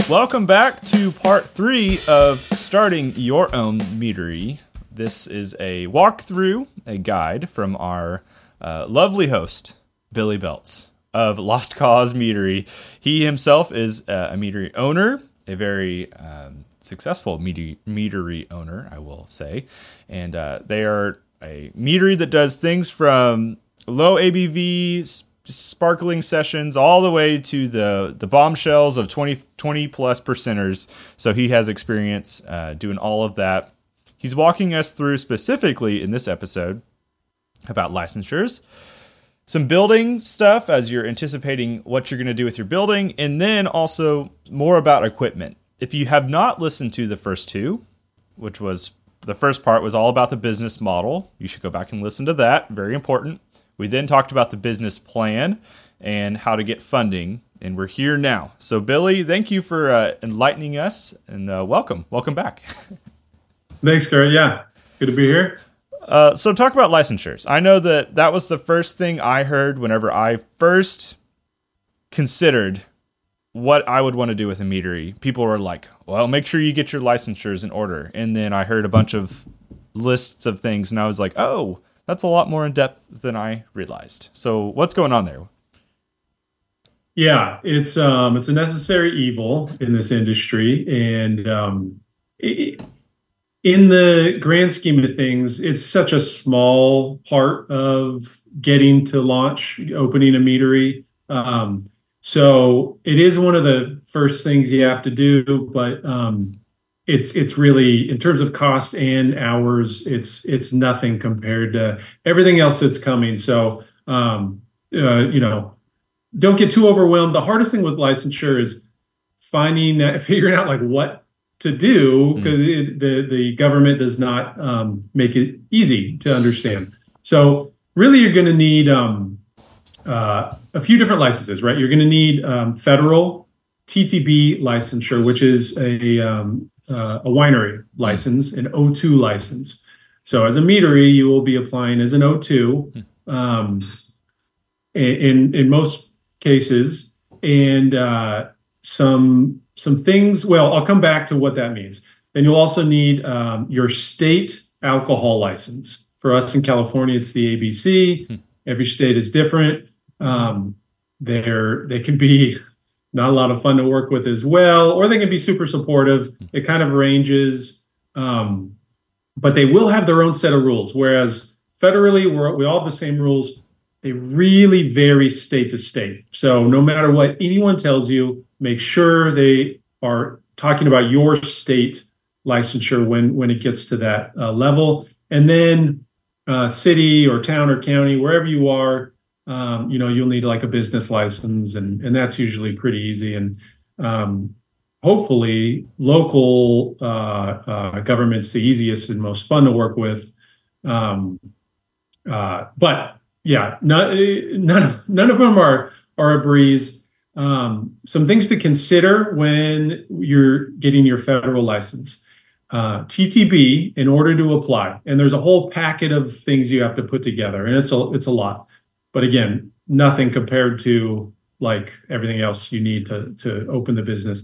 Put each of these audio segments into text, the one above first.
Welcome back to part 3 of starting your own meadery. This is a walkthrough, a guide from our lovely host, Billy Belts of Lost Cause Meadery. He himself is a meadery owner, a very successful meadery owner, I will say. And they are a meadery that does things from low ABV sparkling sessions all the way to the bombshells of 20 plus percenters. So he has experience doing all of that. He's walking us through specifically in this episode about licensures, some building stuff as you're anticipating what you're going to do with your building, and then also more about equipment. If you have not listened to the first two, which was the first part was all about the business model, you should go back and listen to that. Very important. We then talked about the business plan and how to get funding, and we're here now. So, Billy, thank you for enlightening us, and welcome back. Thanks, Kurt. Yeah, good to be here. So, talk about licensures. I know that was the first thing I heard whenever I first considered what I would want to do with a meadery. People were like, "Well, make sure you get your licensures in order." And then I heard a bunch of lists of things, and I was like, "Oh, that's a lot more in depth than I realized." So what's going on there? Yeah, it's a necessary evil in this industry, and in the grand scheme of things, it's such a small part of getting to launch, opening a meadery. So it is one of the first things you have to do, but it's really, in terms of cost and hours, it's nothing compared to everything else that's coming. So, don't get too overwhelmed. The hardest thing with licensure is figuring out like what to do, because the government does not make it easy to understand. So really, you're going to need a few different licenses, right? You're going to need federal TTB licensure, which is a winery license, an O2 license. So as a meadery, you will be applying as an O2 in most cases, and some things. Well, I'll come back to what that means. Then you'll also need your state alcohol license. For us in California, it's the ABC. Every state is different. They can be not a lot of fun to work with as well, or they can be super supportive. It kind of ranges, but they will have their own set of rules. Whereas federally, we all have the same rules. They really vary state to state. So no matter what anyone tells you, make sure they are talking about your state licensure when it gets to that level. And then city or town or county, wherever you are, you'll need like a business license, and that's usually pretty easy. And hopefully local government's the easiest and most fun to work with. But yeah, none of them are a breeze. Some things to consider when you're getting your federal license. TTB, in order to apply, and there's a whole packet of things you have to put together, and it's a lot. But again, nothing compared to like everything else you need to open the business.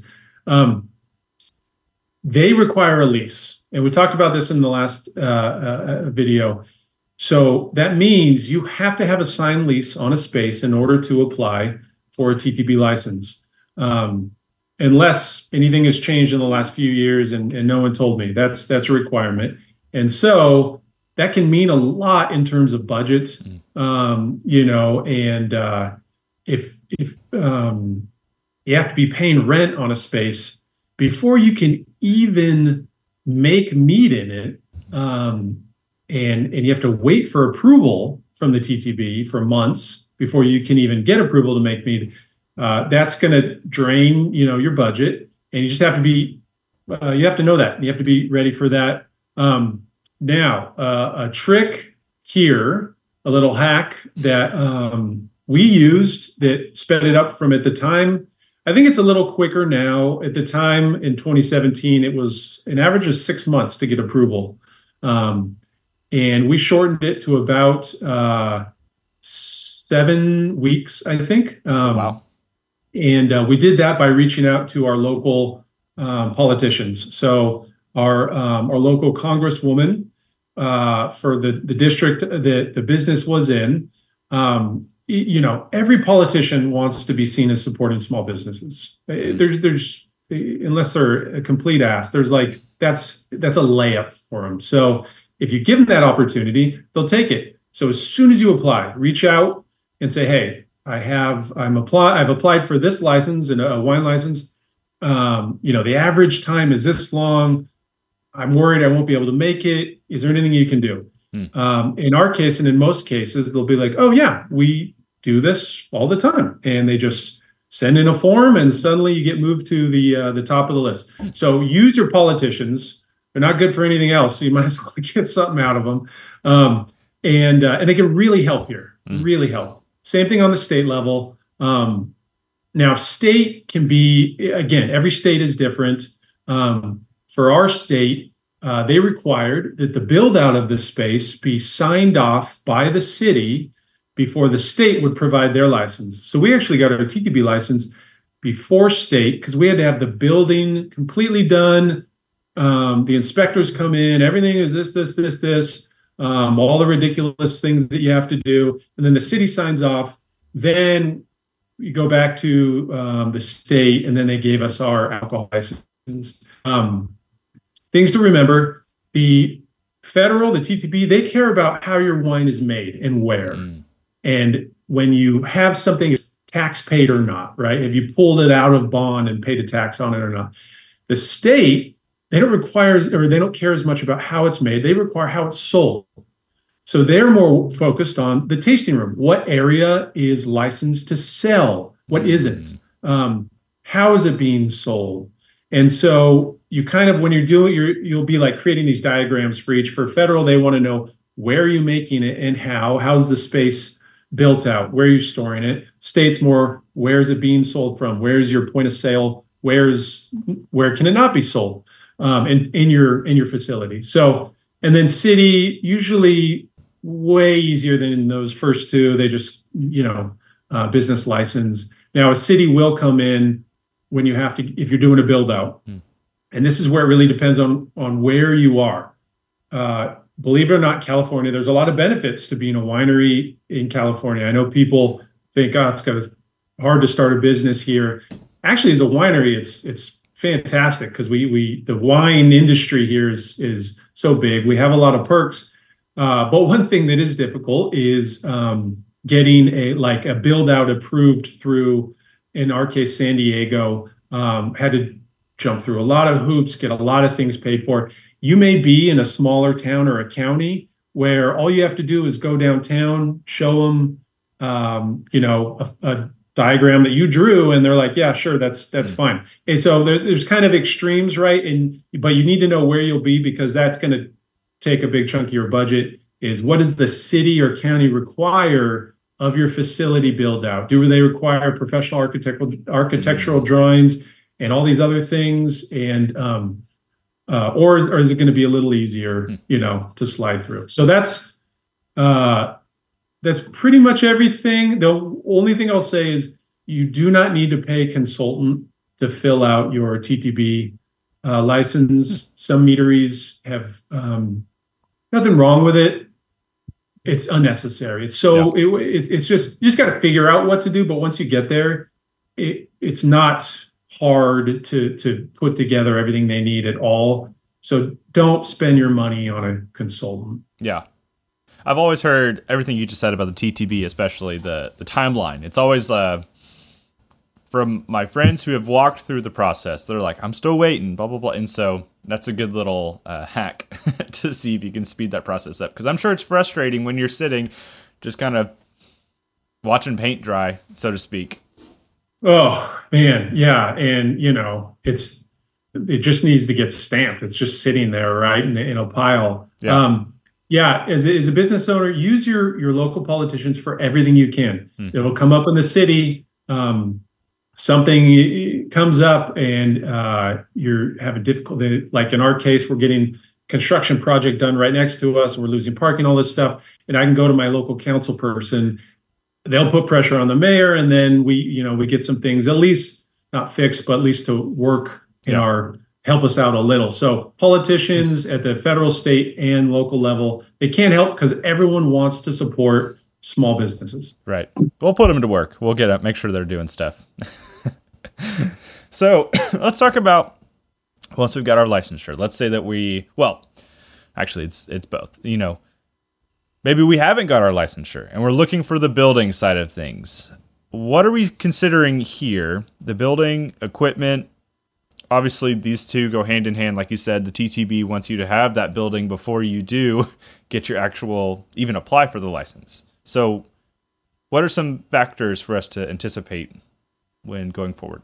They require a lease, and we talked about this in the last video. So that means you have to have a signed lease on a space in order to apply for a TTB license, unless anything has changed in the last few years, and no one told me. That's a requirement, and so that can mean a lot in terms of budget. And if you have to be paying rent on a space before you can even make meat in it, and you have to wait for approval from the TTB for months before you can even get approval to make meat, that's going to drain, your budget, and you just have to be, you have to know that. You have to be ready for that. Now, a trick here, a little hack that we used that sped it up from, at the time, I think it's a little quicker now. At the time in 2017, it was an average of 6 months to get approval. And we shortened it to about 7 weeks, I think. Wow. And we did that by reaching out to our local politicians. So our local congresswoman for the district that the business was in, every politician wants to be seen as supporting small businesses. There's unless they're a complete ass, there's like that's a layup for them. So if you give them that opportunity, they'll take it. So as soon as you apply, reach out and say, hey, I've applied for this license and a wine license. The average time is this long. I'm worried I won't be able to make it. Is there anything you can do? In our case, and in most cases, they'll be like, oh yeah, we do this all the time. And they just send in a form and suddenly you get moved to the top of the list. So use your politicians. They're not good for anything else. So you might as well get something out of them. And they can really help here, really help. Same thing on the state level. Now, state can be, again, every state is different. For our state, they required that the build out of the space be signed off by the city before the state would provide their license. So we actually got our TTB license before state because we had to have the building completely done. The inspectors come in, everything is this, all the ridiculous things that you have to do. And then the city signs off. Then you go back to the state, and then they gave us our alcohol license. Things to remember, the federal, the TTB, they care about how your wine is made and where. And when you have something tax paid or not, right? Have you pulled it out of bond and paid a tax on it or not? The state, they don't care as much about how it's made. They require how it's sold. So they're more focused on the tasting room. What area is licensed to sell? What isn't? How is it being sold? And so you kind of, when you're doing, you'll be like creating these diagrams for each. For federal, they want to know where are you making it and how's the space built out? Where are you storing it? State's more, where is it being sold from? Where's your point of sale? Where can it not be sold in your facility? So, and then city, usually way easier than those first two. They just, business license. Now a city will come in when you have to, if you're doing a build out. And this is where it really depends on where you are. Believe it or not, California, there's a lot of benefits to being a winery in California. I know people think, it's hard to start a business here. Actually, as a winery, it's fantastic because the wine industry here is so big. We have a lot of perks. But one thing that is difficult is getting a build out approved through, in our case, San Diego. Had to jump through a lot of hoops, get a lot of things paid for. You may be in a smaller town or a county where all you have to do is go downtown, show them, a diagram that you drew, and they're like, yeah, sure, that's fine. And so there's kind of extremes, right? But you need to know where you'll be because that's going to take a big chunk of your budget. Is what does the city or county require of your facility build out? Do they require professional architectural drawings and all these other things? And or is it going to be a little easier, to slide through? So that's pretty much everything. The only thing I'll say is you do not need to pay a consultant to fill out your TTB license. Some meaderies have nothing wrong with it. It's unnecessary. It's so it's just you just got to figure out what to do. But once you get there, it's not hard to put together everything they need at all. So don't spend your money on a consultant. Yeah. I've always heard everything you just said about the TTB, especially the timeline. It's always from my friends who have walked through the process. They're like, I'm still waiting, blah, blah, blah. And so that's a good little hack to see if you can speed that process up. Because I'm sure it's frustrating when you're sitting just kind of watching paint dry, so to speak. Oh, man. Yeah. And, it just needs to get stamped. It's just sitting there, right, in a pile. Yeah. As a business owner, use your local politicians for everything you can. It'll come up in the city. Something comes up and you're having difficulty. Like in our case, we're getting construction project done right next to us and we're losing parking, all this stuff. And I can go to my local council person they'll put pressure on the mayor, and then we get some things at least not fixed, but at least to work in our help us out a little. So politicians at the federal, state, and local level, they can't help because everyone wants to support small businesses. Right. We'll put them to work. We'll get up, make sure they're doing stuff. So let's talk about once we've got our licensure. Let's say that actually it's both. Maybe we haven't got our licensure and we're looking for the building side of things. What are we considering here? The building, equipment. Obviously, these two go hand in hand. Like you said, the TTB wants you to have that building before you do get your even apply for the license. So what are some factors for us to anticipate when going forward?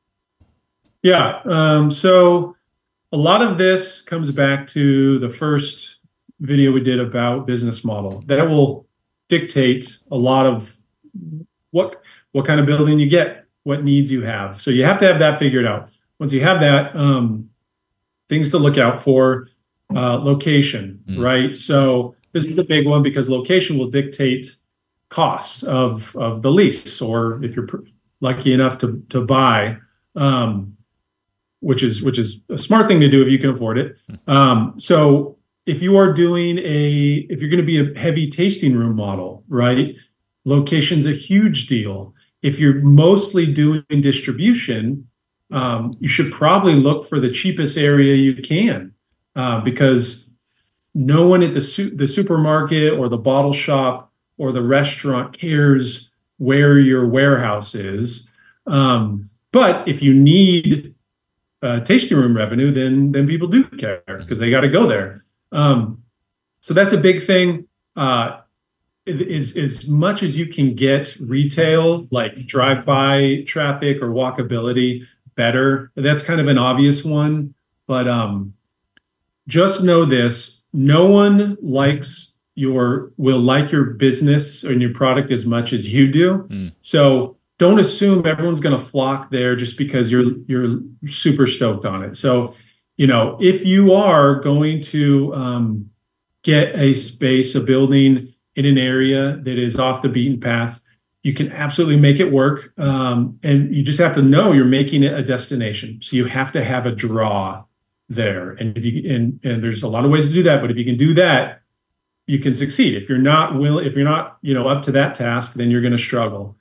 Yeah. So a lot of this comes back to the first video we did about business model. That will dictate a lot of what kind of building you get, what needs you have. So you have to have that figured out. Once you have that, things to look out for, location, right? So this is the big one because location will dictate cost of the lease, or if you're lucky enough to buy, which is a smart thing to do if you can afford it. So if you are if you're going to be a heavy tasting room model, right? Location's a huge deal. If you're mostly doing distribution, you should probably look for the cheapest area you can, because no one at the supermarket or the bottle shop or the restaurant cares where your warehouse is. But if you need tasting room revenue, then people do care because they got to go there. So that's a big thing. Is as much as you can get retail, like drive-by traffic or walkability, better. That's kind of an obvious one, but just know this: no one will like your business and your product as much as you do. So don't assume everyone's going to flock there just because you're super stoked on it. So if you are going to get a building in an area that is off the beaten path, you can absolutely make it work. And you just have to know you're making it a destination. So you have to have a draw there. And and there's a lot of ways to do that, but if you can do that, you can succeed. If you're not up to that task, then you're going to struggle.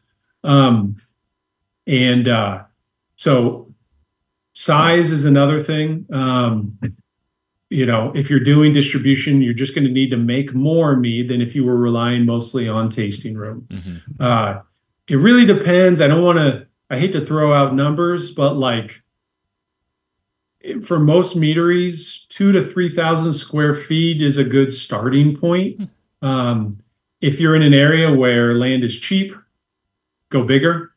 So size is another thing. If you're doing distribution, you're just going to need to make more mead than if you were relying mostly on tasting room. It really depends. I hate to throw out numbers, but for most meaderies, 2,000 to 3,000 square feet is a good starting point. If you're in an area where land is cheap, go bigger.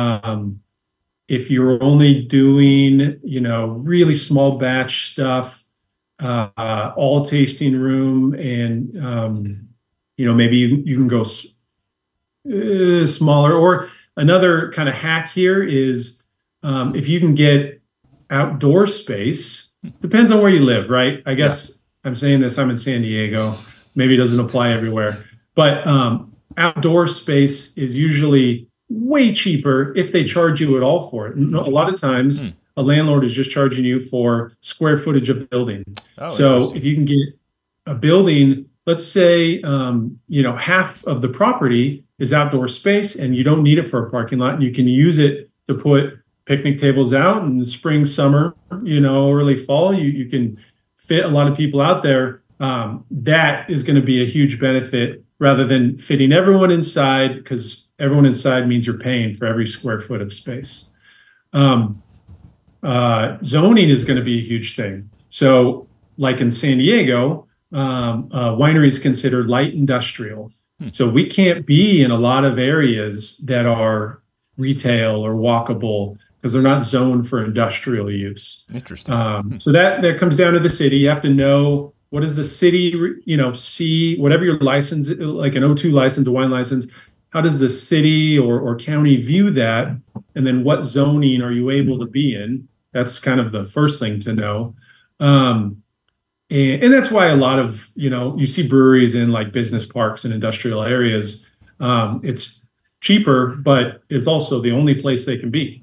If you're only doing, really small batch stuff, all tasting room, and maybe you can go smaller. Or another kind of hack here is if you can get outdoor space. Depends on where you live, right? I guess I'm saying this, I'm in San Diego, maybe it doesn't apply everywhere, but outdoor space is usually way cheaper if they charge you at all for it. A lot of times a landlord is just charging you for square footage of the building. So if you can get a building, let's say, half of the property is outdoor space and you don't need it for a parking lot, and you can use it to put picnic tables out in the spring, summer, early fall, you can fit a lot of people out there. That is going to be a huge benefit rather than fitting everyone inside, because everyone inside means you're paying for every square foot of space. Zoning is going to be a huge thing. So like in San Diego, winery is considered light industrial. So we can't be in a lot of areas that are retail or walkable because they're not zoned for industrial use. Interesting. So that comes down to the city. You have to know, what does the city, see, whatever your license, like an O2 license, a wine license, how does the city or county view that? And then what zoning are you able to be in? That's kind of the first thing to know. And that's why a lot of, you see breweries in like business parks and industrial areas. It's cheaper, but it's also the only place they can be.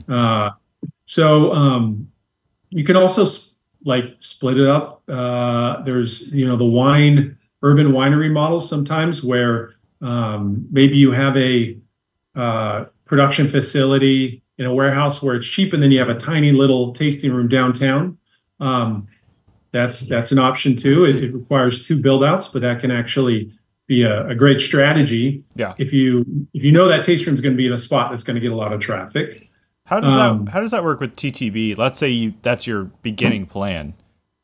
So you can also like split it up. There's the urban winery models sometimes where maybe you have a production facility in a warehouse where it's cheap, and then you have a tiny little tasting room downtown. That's an option too. It requires 2 build outs, but that can actually be a great strategy. Yeah. If you know that tasting room is going to be in a spot that's going to get a lot of traffic. How does that work with TTB? Let's say that's your beginning plan.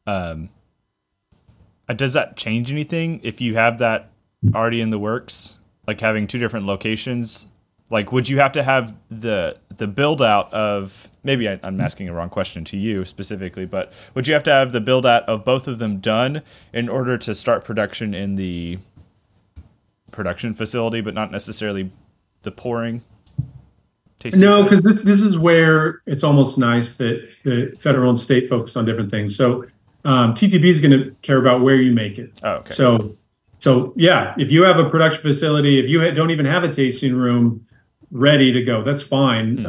Does that change anything if you have that already in the works, like having 2 different locations? Like, would you have to have the build out of, maybe I'm asking a wrong question to you specifically, but would you have to have the build out of both of them done in order to start production in the production facility, but not necessarily the pouring? No, because this is where it's almost nice that the federal and state focus on different things. So TTB is going to care about where you make it. Oh, okay. So yeah, if you have a production facility, if you don't even have a tasting room ready to go, that's fine.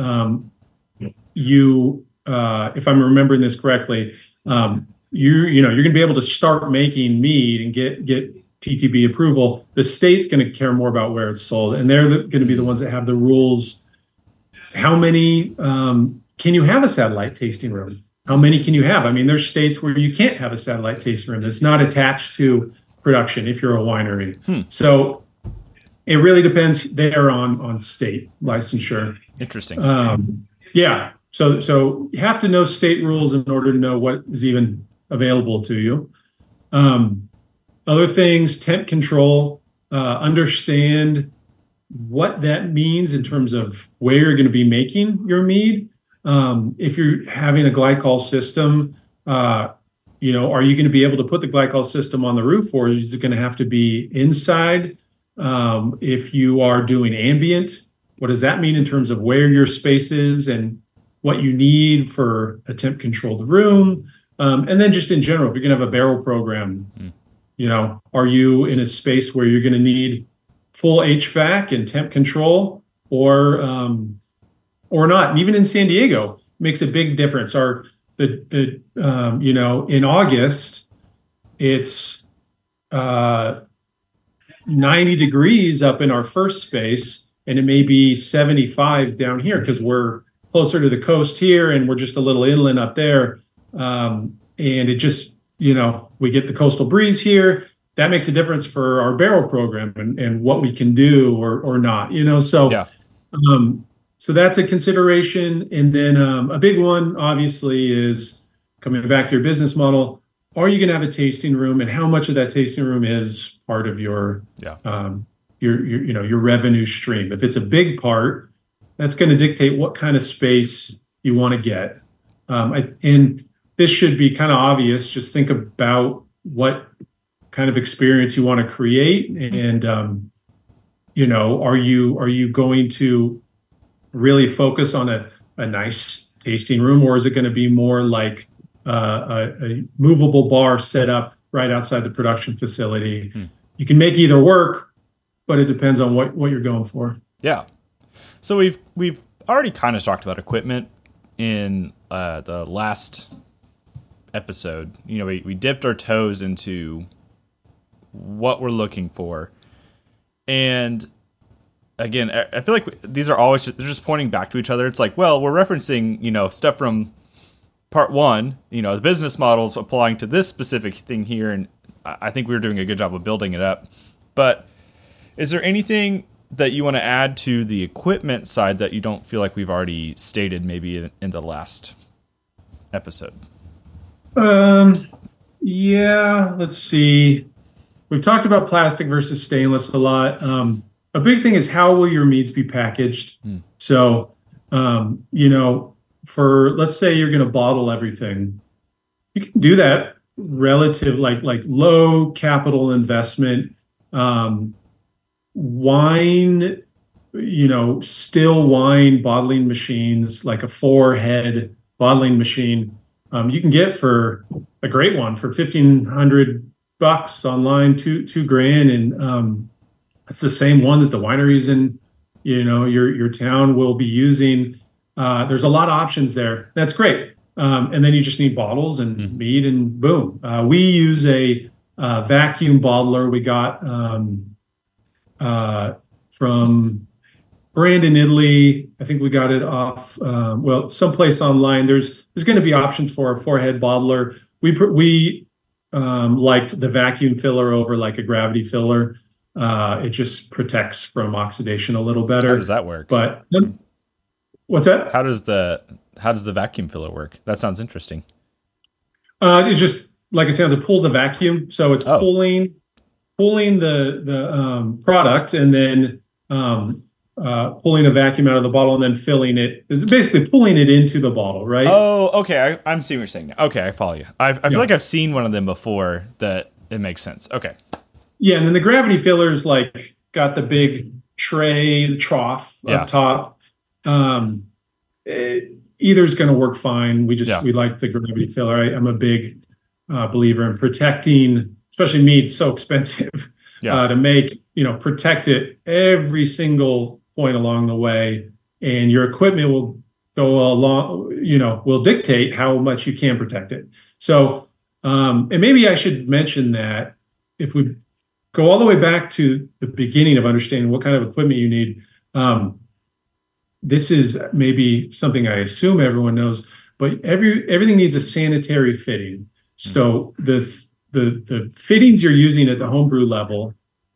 If I'm remembering this correctly, you're going to be able to start making mead and get TTB approval. The state's going to care more about where it's sold, and they're going to be the ones that have the rules. How many can you have a satellite tasting room? How many can you have? I mean, there's states where you can't have a satellite tasting room that's not attached to production if you're a winery. So it really depends there on state licensure. Interesting. Yeah. So you have to know state rules in order to know what is even available to you. Other things, temp control, understand what that means in terms of where you're going to be making your mead. If you're having a glycol system, are you going to be able to put the glycol system on the roof, or is it going to have to be inside? If you are doing ambient, what does that mean in terms of where your space is and what you need for a temp controlled room? And then just in general, if you're going to have a barrel program, are you in a space where you're going to need full HVAC and temp control or not? And even in San Diego, it makes a big difference. In August, it's 90 degrees up in our first space, and it may be 75 down here because we're closer to the coast here and we're just a little inland up there. And it just, we get the coastal breeze here. That makes a difference for our barrel program and what we can do or not, so, yeah. So that's a consideration. And then a big one, obviously, is coming back to your business model. Are you going to have a tasting room, and how much of that tasting room is part of your revenue stream? If it's a big part, that's going to dictate what kind of space you want to get. And this should be kind of obvious. Just think about what kind of experience you want to create, and are you going to really focus on a nice tasting room, or is it going to be more like a movable bar set up right outside the production facility? You can make either work, but it depends on what you're going for. Yeah. So we've already kind of talked about equipment in the last episode. We dipped our toes into what we're looking for, and again, I feel like these are always they're just pointing back to each other. It's like, well, we're referencing stuff from part 1, the business models applying to this specific thing here, and I think we were doing a good job of building it up. But is there anything that you want to add to the equipment side that you don't feel like we've already stated maybe in the last episode? Yeah, let's see. We've talked about plastic versus stainless a lot. A big thing is, how will your meads be packaged? So, for, let's say you're going to bottle everything, you can do that relative, like low capital investment. Wine, still wine bottling machines, like a 4-head bottling machine, you can get for a great one for $1,500 online, $2,000, and it's the same one that the wineries in your town will be using. There's a lot of options there. That's great. And then you just need bottles and mead, and boom. We use a vacuum bottler. We got from Brandon, Italy. I think we got it off, someplace online. There's going to be options for a four-head bottler. We liked the vacuum filler over like a gravity filler. It just protects from oxidation a little better. How does that work? But what's that? How does the vacuum filler work? That sounds interesting. It just, like it sounds, it pulls a vacuum, so it's pulling the product, and then pulling a vacuum out of the bottle, and then filling it. It's basically pulling it into the bottle, right? Oh, okay. I'm seeing what you're saying now. Okay, I follow you. I feel like I've seen one of them before. That it makes sense. Okay. Yeah, and then the gravity filler's like got the big tray, the trough up top. Either's going to work fine. We like the gravity filler. I'm a big believer in protecting, especially mead, so expensive to make. Protect it every single point along the way, and your equipment will go along. Will dictate how much you can protect it. So, and maybe I should mention that if we go all the way back to the beginning of understanding what kind of equipment you need. This is maybe something I assume everyone knows, but everything needs a sanitary fitting. So the fittings you're using at the homebrew level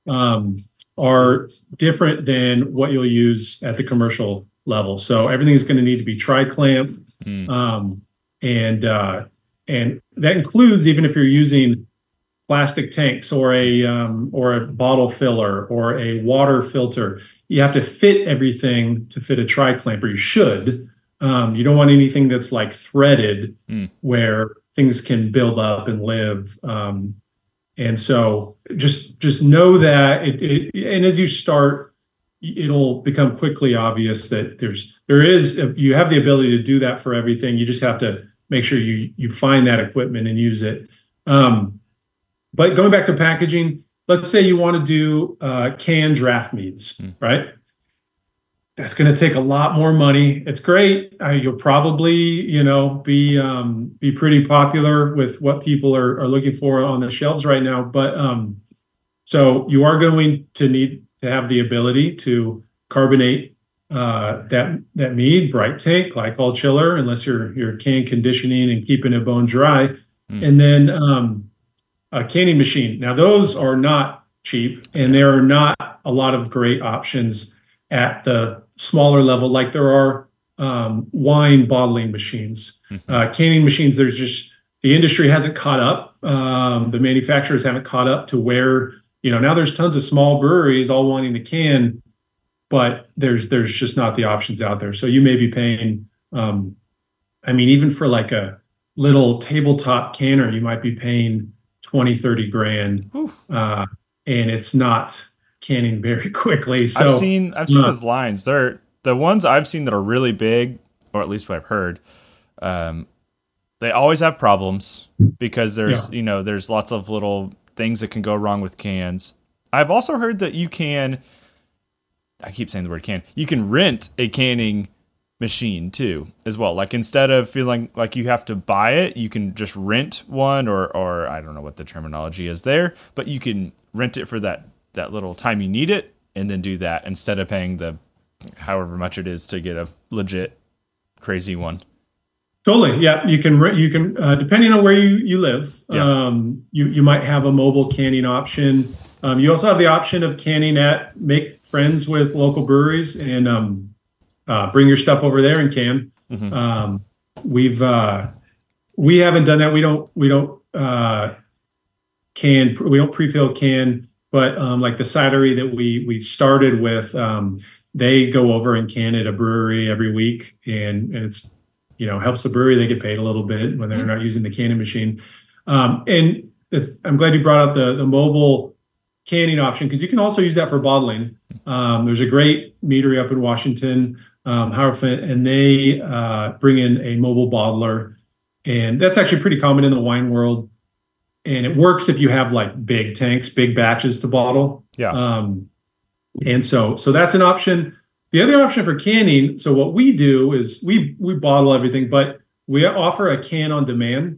are different than what you'll use at the commercial level. So everything is going to need to be tri-clamp, and that includes even if you're using plastic tanks or a bottle filler or a water filter. You have to fit everything to fit a tri-clamp, or you should. You don't want anything that's like threaded where things can build up and live. And so just know that and as you start, it'll become quickly obvious that you have the ability to do that for everything. You just have to make sure you find that equipment and use it. But going back to packaging, let's say you want to do canned draft meads, right? That's going to take a lot more money. It's great. You'll probably, be pretty popular with what people are looking for on the shelves right now. But so you are going to need to have the ability to carbonate that mead, bright tank, glycol chiller, unless you're can conditioning and keeping it bone dry, and then a canning machine. Now those are not cheap, and there are not a lot of great options at the smaller level, like there are wine bottling machines, canning machines. The industry hasn't caught up. The manufacturers haven't caught up to where, now there's tons of small breweries all wanting to can, but there's just not the options out there. So you may be paying, even for like a little tabletop canner, you might be paying 20, 30 grand. And it's not canning very quickly. So I've seen those lines. They're the ones I've seen that are really big, or at least what I've heard. They always have problems because there's lots of little things that can go wrong with cans. I've also heard that you can, I keep saying the word can, you can rent a canning machine too, as well. Like instead of feeling like you have to buy it, you can just rent one, or I don't know what the terminology is there, but you can rent it for that little time you need it, and then do that instead of paying the however much it is to get a legit crazy one. Totally. Yeah. You can depending on where you live, you might have a mobile canning option. You also have the option of canning make friends with local breweries and bring your stuff over there and can. We haven't done that. We don't pre-fill can, but like the cidery that we started with, they go over and can at a brewery every week, and it's helps the brewery. They get paid a little bit when they're not using the canning machine. And I'm glad you brought up the mobile canning option, because you can also use that for bottling. There's a great meadery up in Washington, Howard Flint, and they bring in a mobile bottler, and that's actually pretty common in the wine world. And it works if you have like big tanks, big batches to bottle. Yeah. And so that's an option. The other option for canning, so what we do is we bottle everything, but we offer a can on demand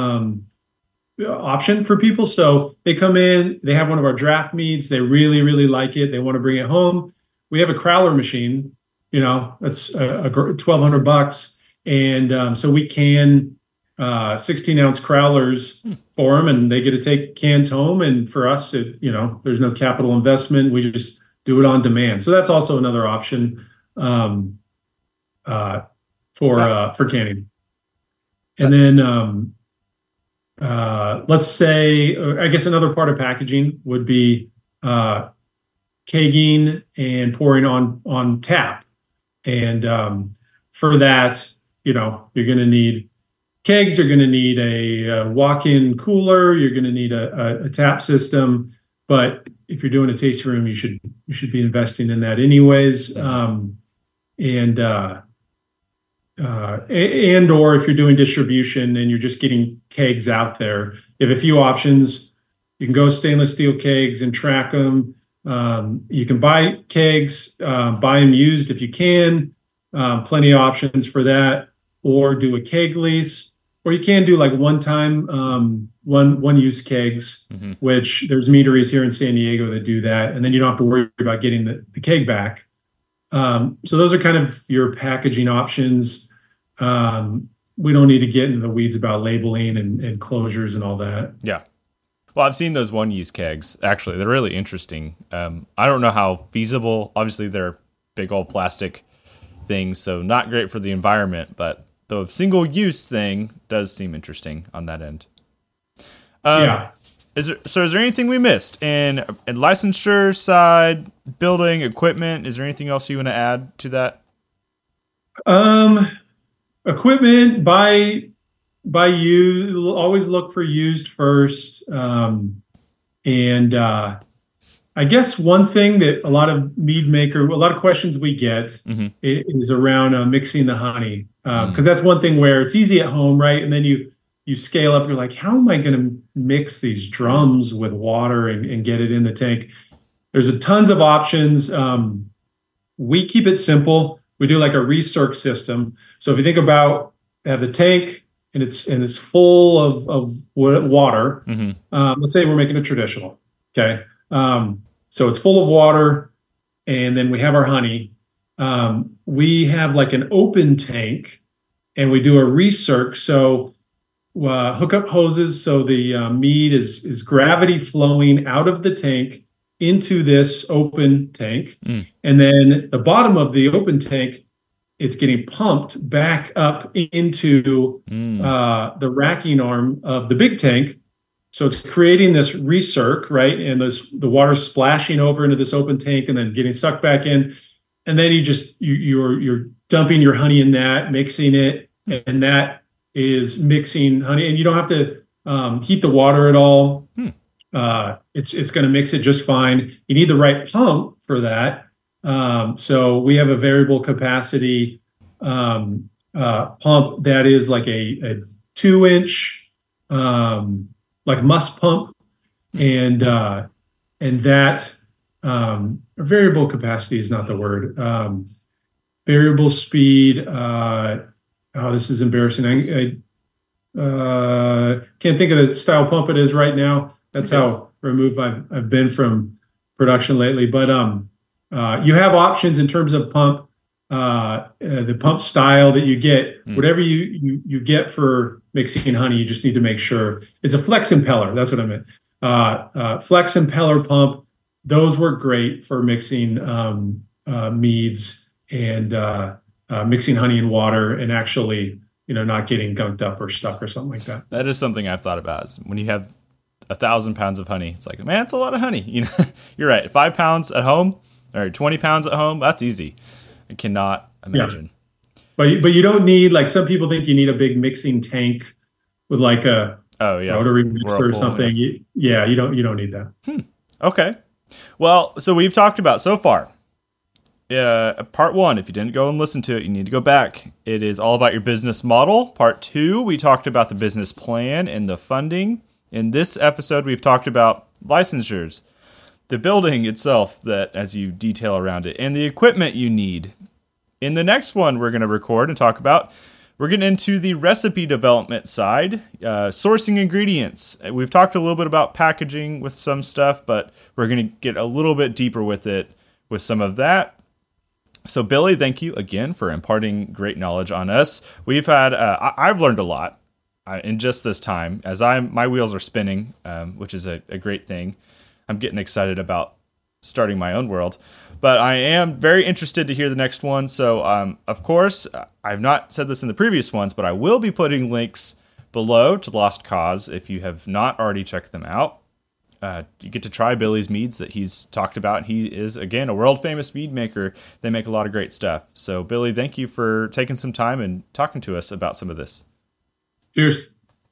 option for people. So they come in, they have one of our draft meads, they really, really like it, they want to bring it home. We have a crowler machine, that's $1,200, and so we can 16-ounce crowlers for them, and they get to take cans home. And for us, there's no capital investment. We just do it on demand. So that's also another option for canning. And then let's say, I guess another part of packaging would be kegging and pouring on tap. And for that, you're going to need kegs, you're going to need a walk-in cooler, you're going to need a tap system. But if you're doing a tasting room, you should be investing in that anyways. And or if you're doing distribution and you're just getting kegs out there, you have a few options. You can go stainless steel kegs and track them. You can buy kegs, buy them used if you can. Plenty of options for that. Or do a keg lease. Or you can do like one-time, one-use kegs, which there's meaderies here in San Diego that do that, and then you don't have to worry about getting the keg back. So those are kind of your packaging options. We don't need to get into the weeds about labeling and closures and all that. Yeah. Well, I've seen those one-use kegs. Actually, they're really interesting. I don't know how feasible. Obviously, they're big old plastic things, so not great for the environment, but the single-use thing does seem interesting on that end. Yeah. Is there anything we missed in licensure side, building, equipment? Is there anything else you want to add to that? Equipment, buy used. Always look for used first. I guess one thing that a lot of questions we get is around mixing the honey. Because that's one thing where it's easy at home, right? And then you scale up and you're like, how am I going to mix these drums with water and get it in the tank? There's tons of options. We keep it simple. We do like a recirc system. So if you think about, have the tank and it's full of water. Let's say we're making a traditional. Okay. So it's full of water, and then we have our honey. We have like an open tank, and we do a recirc. So hook up hoses so the mead is gravity flowing out of the tank into this open tank. And then the bottom of the open tank, it's getting pumped back up into the racking arm of the big tank. So it's creating this recirc, right? And the water splashing over into this open tank and then getting sucked back in. And then you're dumping your honey in that, mixing it, and that is mixing honey. And you don't have to heat the water at all. It's going to mix it just fine. You need the right pump for that. So we have a variable capacity pump that is like a 2-inch like must pump, and that variable capacity is not the word. Variable speed. This is embarrassing. I can't think of the style pump it is right now. That's how removed I've been from production lately. But you have options in terms of pump. The pump style that you get, whatever you get for mixing honey, you just need to make sure it's a flex impeller. That's what I meant. Flex impeller pump. Those work great for mixing meads and mixing honey and water, and actually, not getting gunked up or stuck or something like that. That is something I've thought about. Is when you have 1,000 pounds of honey, it's like, man, it's a lot of honey. You're right. 5 pounds at home or 20 pounds at home, that's easy. I cannot imagine. Yeah. But you don't need, like, some people think you need a big mixing tank with like a rotary mixer or something. You don't need that. Okay. Well, so we've talked about so far. Part 1, if you didn't go and listen to it, you need to go back. It is all about your business model. Part 2, we talked about the business plan and the funding. In this episode, we've talked about licensures. the building itself that as you detail around it, and the equipment you need. In the next one we're going to record and talk about, we're getting into the recipe development side, sourcing ingredients. We've talked a little bit about packaging with some stuff, but we're going to get a little bit deeper with it with some of that. So Billy, thank you again for imparting great knowledge on us. We've had, I've learned a lot in just this time as my wheels are spinning, which is a great thing. I'm getting excited about starting my own world, but I am very interested to hear the next one. So, of course, I've not said this in the previous ones, but I will be putting links below to Lost Cause if you have not already checked them out. You get to try Billy's meads that he's talked about. He is, again, a world-famous mead maker. They make a lot of great stuff. So, Billy, thank you for taking some time and talking to us about some of this. Cheers.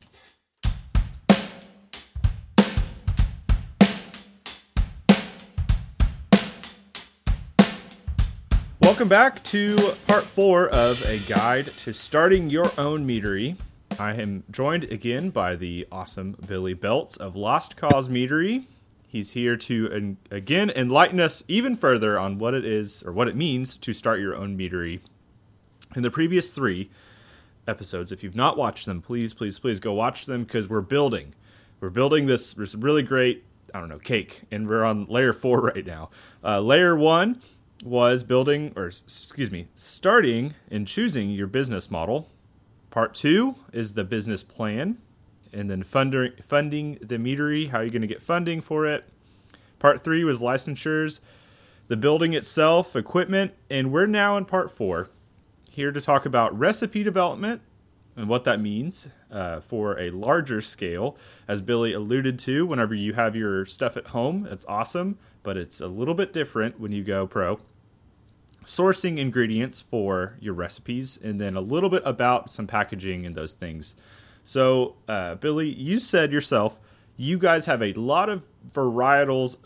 Welcome back to part 4 of a guide to starting your own meadery. I am joined again by the awesome Billy Belts of Lost Cause Meadery. He's here to, again, enlighten us even further on what it is or what it means to start your own meadery. In the previous 3 episodes, if you've not watched them, please go watch them because we're building this really great, cake, and we're on layer 4 right now. Layer 1 was starting and choosing your business model. Part 2 is the business plan, and then funding the meadery, how you're going to get funding for it. Part 3 was licensures, the building itself, equipment, and we're now in part 4, here to talk about recipe development and what that means for a larger scale. As Billy alluded to, whenever you have your stuff at home, it's awesome, but it's a little bit different when you go pro. Sourcing ingredients for your recipes, and then a little bit about some packaging and those things. So, Billy, you said yourself, you guys have a lot of variety,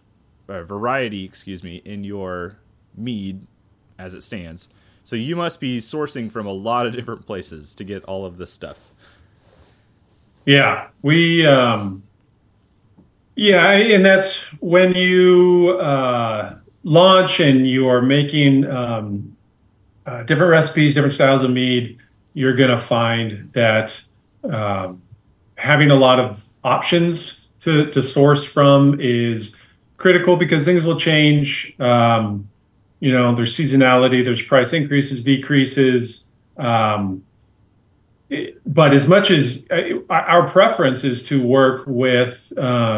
in your mead as it stands. So you must be sourcing from a lot of different places to get all of this stuff. Yeah, and that's when you launch and you are making different recipes, different styles of mead, you're going to find that having a lot of options to source from is critical because things will change. There's seasonality, there's price increases, decreases. But as much as our preference is to work with,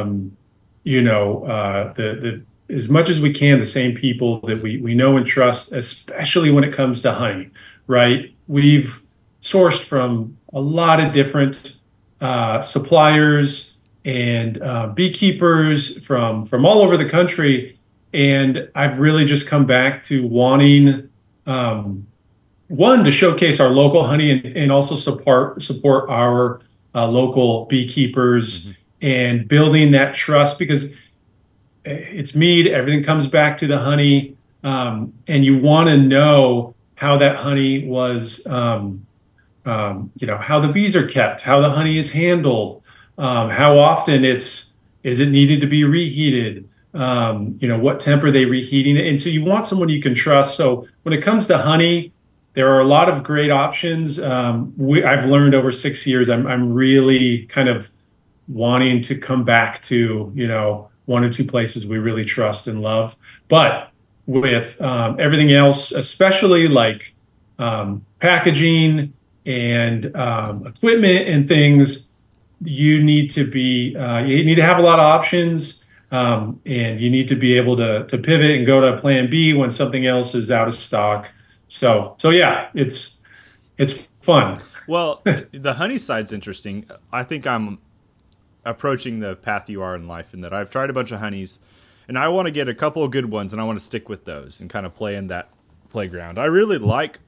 as much as we can, the same people that we know and trust, especially when it comes to honey, right? We've sourced from a lot of different suppliers and beekeepers from all over the country. And I've really just come back to wanting, one, to showcase our local honey and also support our local beekeepers and building that trust, because it's mead, everything comes back to the honey, and you want to know how that honey was, how the bees are kept, how the honey is handled, how often is it needed to be reheated, what temp are they reheating it. And so you want someone you can trust. So when it comes to honey, there are a lot of great options. I've learned over 6 years, I'm really kind of wanting to come back to, 1 or 2 places we really trust and love. But with everything else, especially like packaging and equipment and things, you need to have a lot of options, and you need to be able to pivot and go to plan B when something else is out of stock. So yeah, it's fun. Well, the honey side's interesting. I think I'm approaching the path you are in life, in that I've tried a bunch of honeys and I want to get a couple of good ones and I want to stick with those and kind of play in that playground. I really like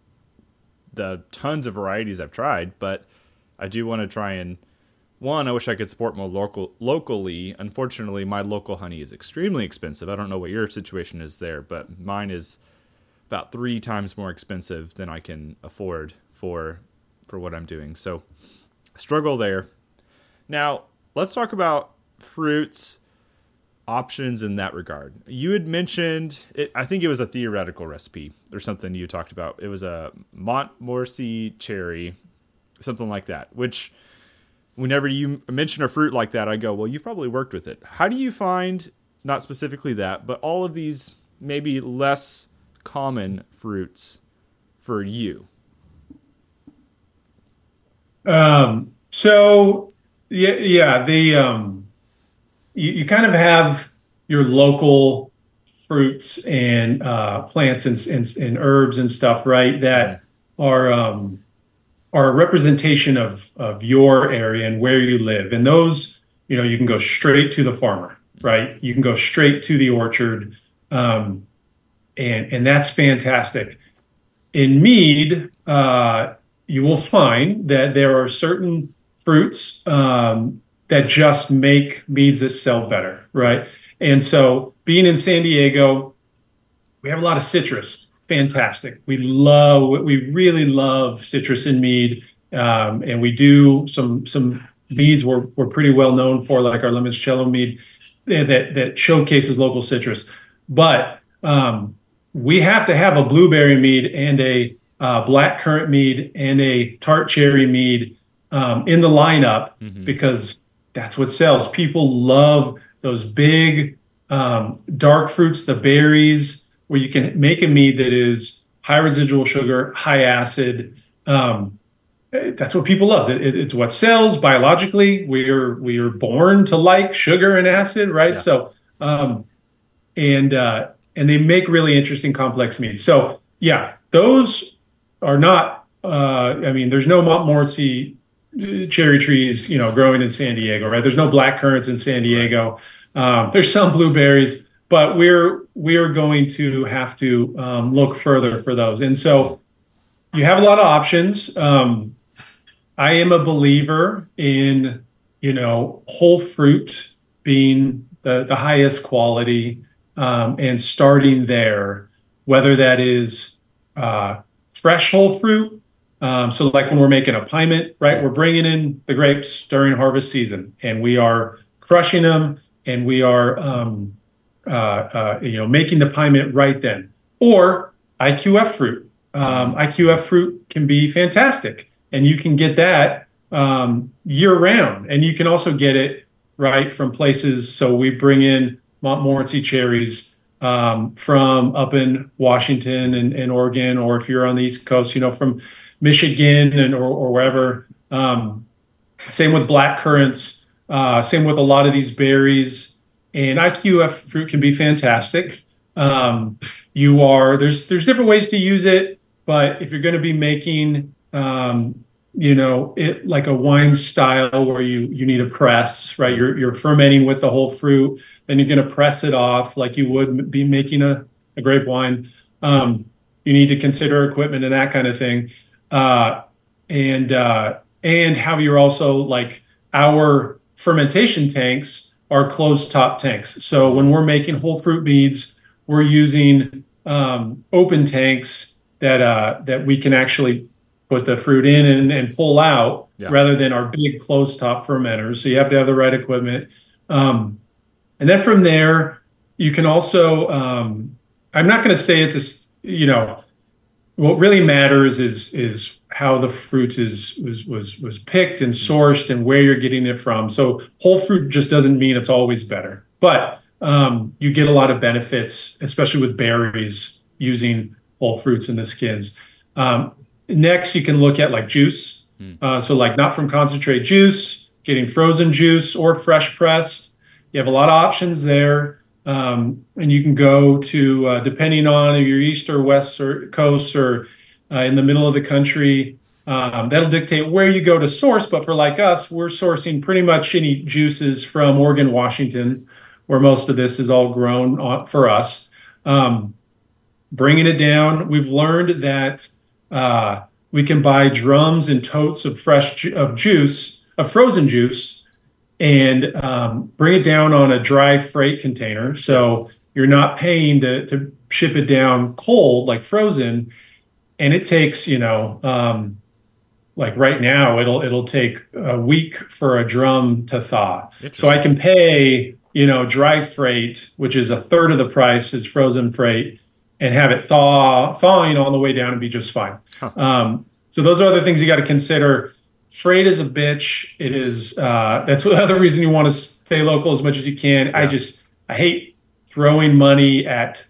the tons of varieties I've tried, but I do want to try and, I wish I could support more locally. Unfortunately, my local honey is extremely expensive. I don't know what your situation is there, but mine is about 3 times more expensive than I can afford for what I'm doing. So struggle there. Now, let's talk about fruits. options in that regard. You had mentioned, I think it was a theoretical recipe or something you talked about. It was a Montmorency cherry, something like that, which whenever you mention a fruit like that, I go, well, you've probably worked with it. How do you find, not specifically that, but all of these maybe less common fruits for you? So yeah, you kind of have your local fruits and plants and herbs and stuff, right? That are a representation of your area and where you live. And those, you can go straight to the farmer, right? You can go straight to the orchard, and that's fantastic. In mead, you will find that there are certain fruits that just make meads that sell better, right? And so, being in San Diego, we have a lot of citrus. Fantastic. We really love citrus in mead, and we do some meads we're pretty well known for, like our limoncello mead that showcases local citrus. But we have to have a blueberry mead and a black currant mead and a tart cherry mead in the lineup, because that's what sells. People love those big dark fruits, the berries, where you can make a mead that is high residual sugar, high acid. That's what people love. It's what sells biologically. We are born to like sugar and acid, right? Yeah. So, and they make really interesting complex meads. So yeah, those are not. There's no Montmorency cherry trees, growing in San Diego, right? There's no black currants in San Diego. There's some blueberries, but we're going to have to look further for those. And so you have a lot of options. I am a believer in, whole fruit being the highest quality, and starting there, whether that is fresh whole fruit. So like when we're making a piment, right? We're bringing in the grapes during harvest season, and we are crushing them, and we are making the piment right then. Or IQF fruit. IQF fruit can be fantastic, and you can get that year round, and you can also get it right from places. So we bring in Montmorency cherries from up in Washington and Oregon, or if you're on the East Coast, from Michigan or wherever. Same with black currants. Same with a lot of these berries. And IQF fruit can be fantastic. There's different ways to use it, but if you're going to be making it like a wine style where you need a press, right? You're fermenting with the whole fruit, then you're going to press it off like you would be making a grape wine. You need to consider equipment and that kind of thing, and how you're also, like, our fermentation tanks are closed top tanks. So when we're making whole fruit meads, we're using open tanks that we can actually put the fruit in and pull out, rather than our big closed top fermenters. So you have to have the right equipment. And then from there, you can also, I'm not going to say it's what really matters is how the fruit was picked and sourced and where you're getting it from. So whole fruit just doesn't mean it's always better, but you get a lot of benefits, especially with berries, using whole fruits in the skins. Next, you can look at like juice. So like not from concentrate juice, getting frozen juice or fresh pressed. You have a lot of options there. And you can go to, depending on if you're east or west or coast or in the middle of the country, that'll dictate where you go to source. But for like us, we're sourcing pretty much any juices from Oregon, Washington, where most of this is all grown for us. Bringing it down, we've learned that we can buy drums and totes of frozen juice, and bring it down on a dry freight container. So you're not paying to ship it down cold, like frozen. And it takes, like right now, it'll take a week for a drum to thaw. So I can pay dry freight, which is a third of the price is frozen freight, and have it thawing on the way down and be just fine. Huh. So those are other things you got to consider. Freight is a bitch. It is that's another reason you want to stay local as much as you can. Yeah. I hate throwing money at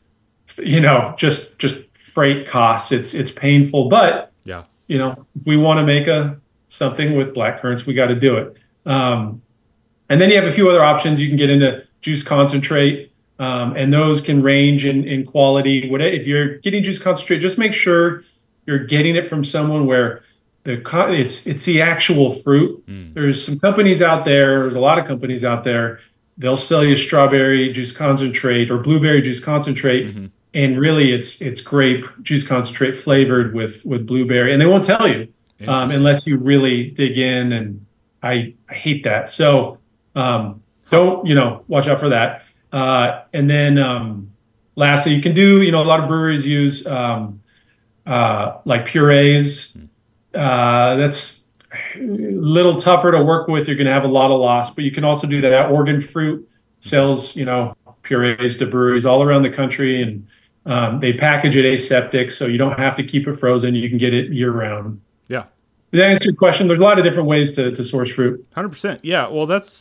just freight costs. It's painful, but Yeah. if we want to make something with black currants, we got to do it. And then you have a few other options. You can get into juice concentrate, and those can range in quality. If you're getting juice concentrate, just make sure you're getting it from someone where it's the actual fruit. There's some companies out there. There's a lot of companies out there. They'll sell you strawberry juice concentrate or blueberry juice concentrate, and really it's grape juice concentrate flavored with blueberry, and they won't tell you unless you really dig in. And I hate that. So don't watch out for that. And then lastly, you can do a lot of breweries use like purees. That's a little tougher to work with. You're going to have a lot of loss, but you can also do that. Oregon Fruit sells, purees to breweries all around the country, and they package it aseptic, so you don't have to keep it frozen. You can get it year round. Yeah. Did that answer your question? There's a lot of different ways to source fruit. 100%. Yeah. Well, that's,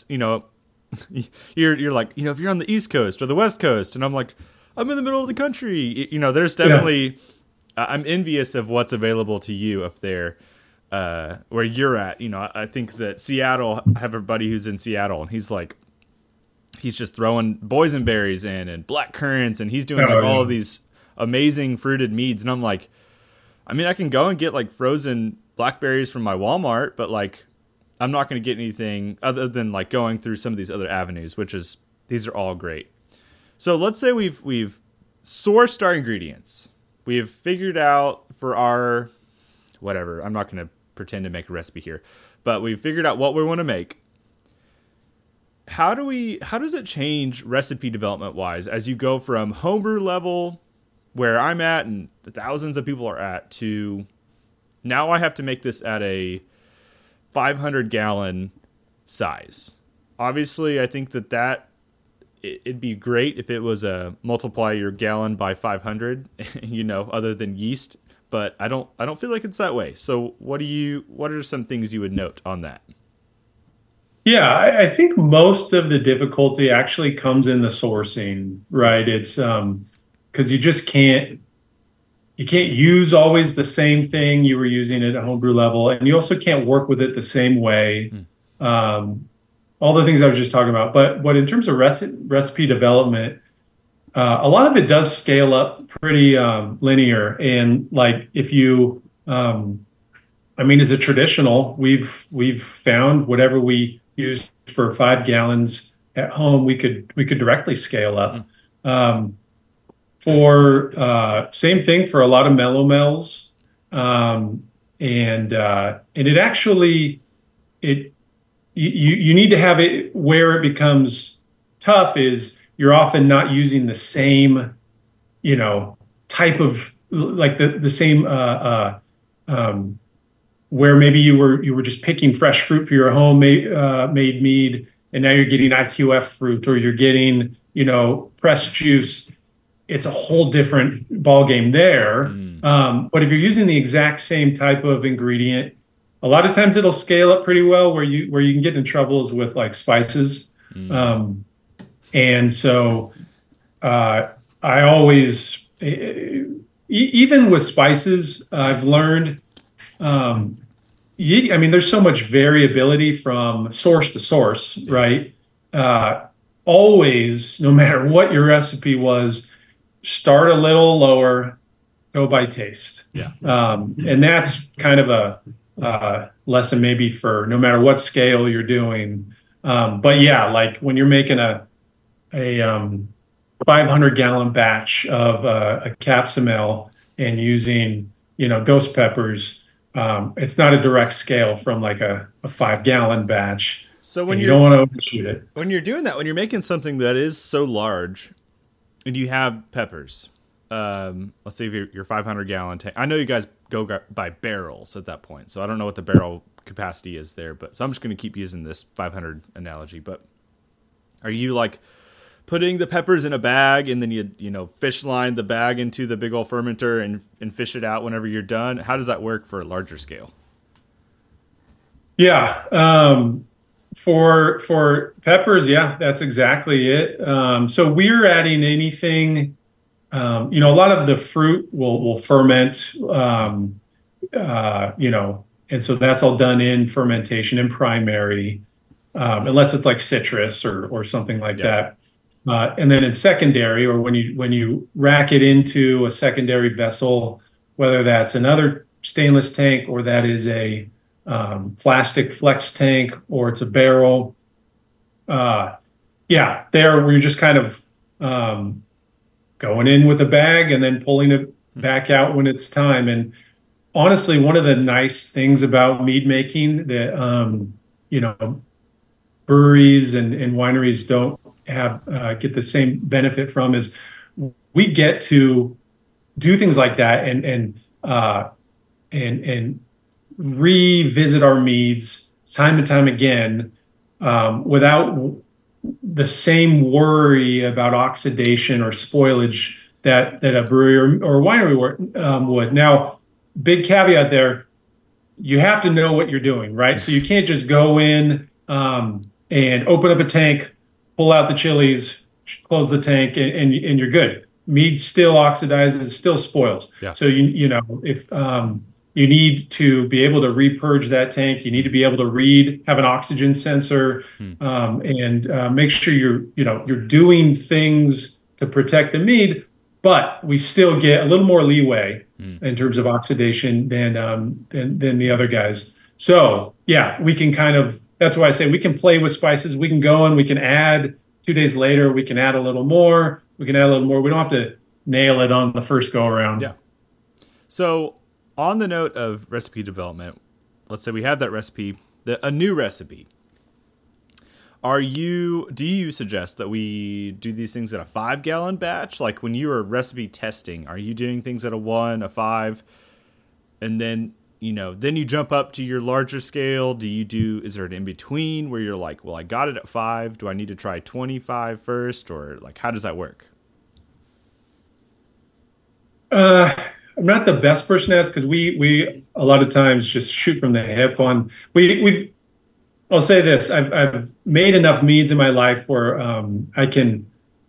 you're like, if you're on the East Coast or the West Coast, and I'm like, I'm in the middle of the country. There's definitely, I'm envious of what's available to you up there, where you're at. I think that Seattle, I have a buddy who's in Seattle, and he's just throwing boysenberries in and black currants, and he's doing all of these amazing fruited meads. And I'm like, I mean, I can go and get like frozen blackberries from my Walmart, but like, I'm not going to get anything other than like going through some of these other avenues, these are all great. So let's say we've sourced our ingredients. We've figured out for our, whatever, I'm not going to pretend to make a recipe here, but we've figured out what we want to make. How does it change recipe development wise as you go from homebrew level where I'm at and the thousands of people are at to now I have to make this at a 500-gallon size? Obviously, I think that it'd be great if it was a multiply your gallon by 500, other than yeast, but I don't feel like it's that way. So what are some things you would note on that? Yeah, I think most of the difficulty actually comes in the sourcing, right? It's because you can't use always the same thing you were using at a homebrew level, and you also can't work with it the same way. All the things I was just talking about, but in terms of recipe development, a lot of it does scale up pretty linear. And like if you, as a traditional, we've found whatever we use for 5 gallons at home, we could directly scale up. For same thing for a lot of melomels, and it actually you need to have it where it becomes tough is you're often not using the same type of like the same where maybe you were just picking fresh fruit for your made mead, and now you're getting IQF fruit or you're getting pressed juice. It's a whole different ballgame there. But if you're using the exact same type of ingredient, a lot of times it'll scale up pretty well. Where you can get in trouble is with like spices. And so I always, even with spices, I've learned, there's so much variability from source to source, right? Always, no matter what your recipe was, start a little lower, go by taste. Yeah. And that's kind of a lesson maybe for no matter what scale you're doing. But yeah, like when you're making a 500-gallon batch of a Capsamel and using, ghost peppers, it's not a direct scale from like a 5-gallon batch. So when you don't want to overshoot it. When you're doing that, when you're making something that is so large, and you have peppers, let's say your 500-gallon tank. I know you guys go by barrels at that point, so I don't know what the barrel capacity is there. But so I'm just going to keep using this 500 analogy. But Are you like putting the peppers in a bag and then you fish line the bag into the big old fermenter and fish it out whenever you're done? How does that work for a larger scale? Yeah. For peppers, yeah, that's exactly it. So we're adding anything, a lot of the fruit will ferment, and so that's all done in fermentation in primary, unless it's like citrus or something like Yeah. that. And then in secondary, or when you rack it into a secondary vessel, whether that's another stainless tank or that is a plastic flex tank or it's a barrel, yeah, there we're just kind of going in with a bag and then pulling it back out when it's time. And honestly, one of the nice things about mead making that breweries and wineries don't have get the same benefit from is we get to do things like that and revisit our meads time and time again, without the same worry about oxidation or spoilage that a brewery or a winery would. Now, big caveat there, you have to know what you're doing, right? So you can't just go in and open up a tank, pull out the chilies, close the tank, and you're good. Mead still oxidizes, still spoils. Yeah. So if you need to be able to repurge that tank, you need to be able to have an oxygen sensor, and make sure you're doing things to protect the mead, but we still get a little more leeway in terms of oxidation than the other guys. So yeah, we can that's why I say we can play with spices. We can go and we can add 2 days later, we can add a little more. We can add a little more. We don't have to nail it on the first go around. Yeah. So on the note of recipe development, let's say we have that recipe, a new recipe. Do you suggest that we do these things at a 5-gallon batch? Like when you are recipe testing, are you doing things at a 1, a 5, and then you jump up to your larger scale? Is there an in-between where you're like, well, I got it at 5. Do I need to try 25 first? Or like, how does that work? I'm not the best person to ask because we a lot of times just shoot from the hip on I'll say this. I've made enough meads in my life where I can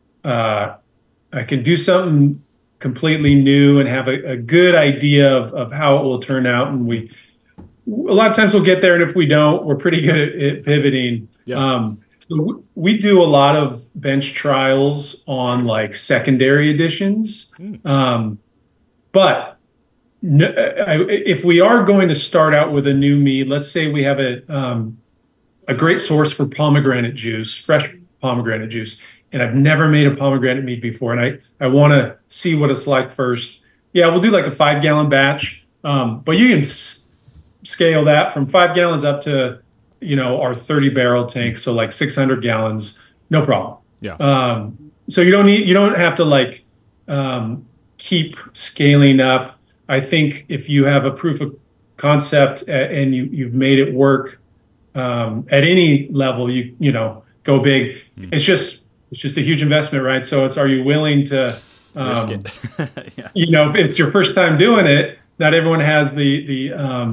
do something completely new and have a good idea of how it will turn out. And a lot of times we'll get there, and if we don't, we're pretty good at pivoting. Yeah. So we do a lot of bench trials on like secondary editions. But if we are going to start out with a new mead, let's say we have a great source for pomegranate juice, fresh pomegranate juice, and I've never made a pomegranate mead before, and I want to see what it's like first. Yeah, we'll do like a 5-gallon batch, but you can scale that from 5 gallons up to our 30-barrel tank, so like 600 gallons, no problem. Yeah. So you don't have to like keep scaling up. I think if you have a proof of concept and you've made it work at any level, you go big. It's just a huge investment, right? So are you willing to risk it? Yeah. If it's your first time doing it, not everyone has the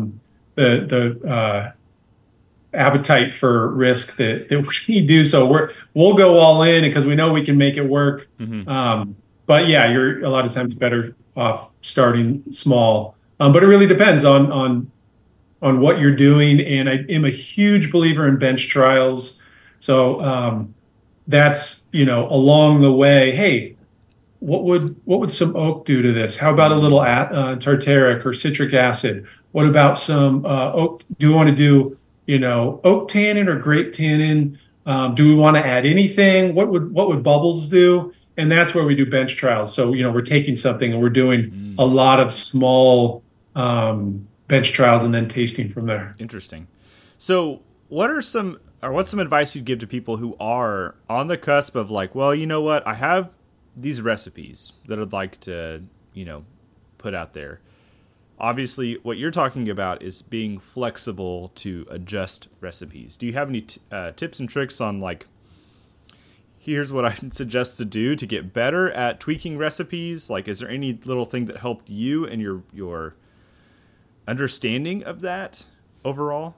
appetite for risk that we do. So we'll go all in because we know we can make it work. But yeah, you're a lot of times better off starting small. But it really depends on what you're doing. And I am a huge believer in bench trials. So that's along the way. Hey, what would some oak do to this? How about a little tartaric or citric acid? What about some oak? Do we want to do oak tannin or grape tannin? Do we want to add anything? What would bubbles do? And that's where we do bench trials. So, we're taking something and we're doing a lot of small bench trials and then tasting from there. Interesting. So what's some advice you'd give to people who are on the cusp of like, well, you know what? I have these recipes that I'd like to, put out there. Obviously, what you're talking about is being flexible to adjust recipes. Do you have any tips and tricks on like, here's what I suggest to do to get better at tweaking recipes? Like, is there any little thing that helped you and your understanding of that overall?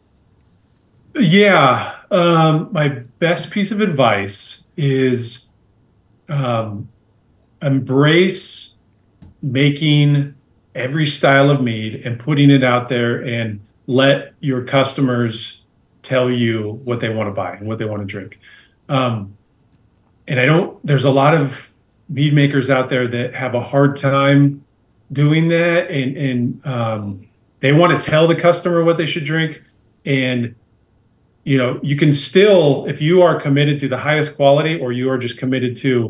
Yeah. My best piece of advice is um, embrace making every style of mead and putting it out there and let your customers tell you what they want to buy and what they want to drink. Um, and there's a lot of mead makers out there that have a hard time doing that. And they want to tell the customer what they should drink. And you can still, if you are committed to the highest quality, or you are just committed to,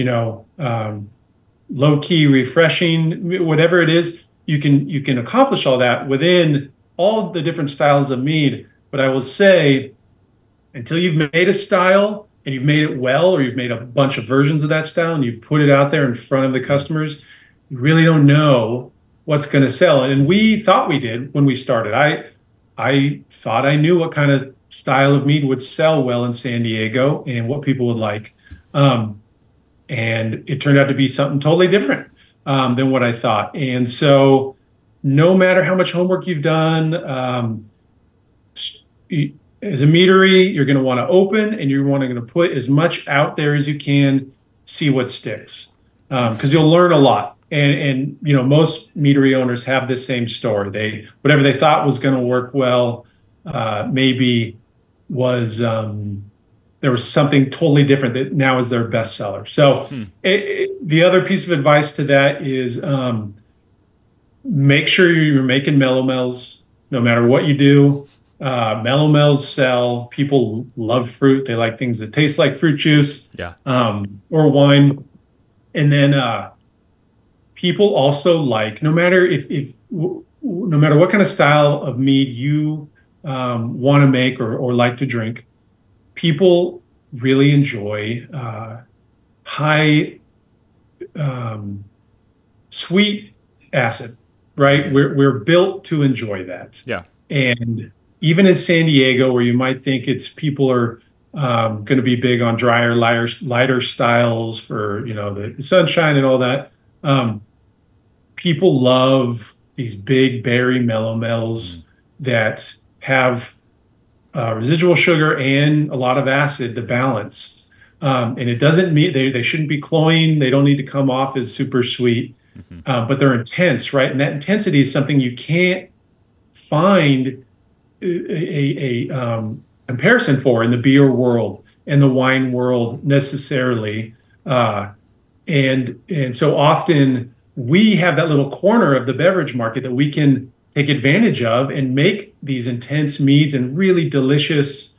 low key, refreshing, whatever it is, you can accomplish all that within all the different styles of mead. But I will say, until you've made a style and you've made it well, or you've made a bunch of versions of that style and you put it out there in front of the customers, you really don't know what's going to sell. And we thought we did when we started. I thought I knew what kind of style of mead would sell well in San Diego and what people would like. And it turned out to be something totally different than what I thought. And so no matter how much homework you've done, as a meadery, you're going to want to open and you're going to put as much out there as you can, see what sticks, because you'll learn a lot. And most meadery owners have this same story. Whatever they thought was going to work well, maybe was there was something totally different that now is their bestseller. So the other piece of advice to that is make sure you're making melomels no matter what you do. Melomels sell. People love fruit. They like things that taste like fruit juice, or wine. And then people also like, no matter no matter what kind of style of mead you want to make or like to drink, people really enjoy high sweet acid, right? We're built to enjoy that. Yeah. And even in San Diego, where you might think people are going to be big on drier, lighter styles for the sunshine and all that, people love these big berry melomels that have residual sugar and a lot of acid to balance. And it doesn't mean they shouldn't be cloying. They don't need to come off as super sweet, but they're intense, right? And that intensity is something you can't find a comparison for in the beer world and the wine world necessarily. And so often we have that little corner of the beverage market that we can take advantage of and make these intense meads and really delicious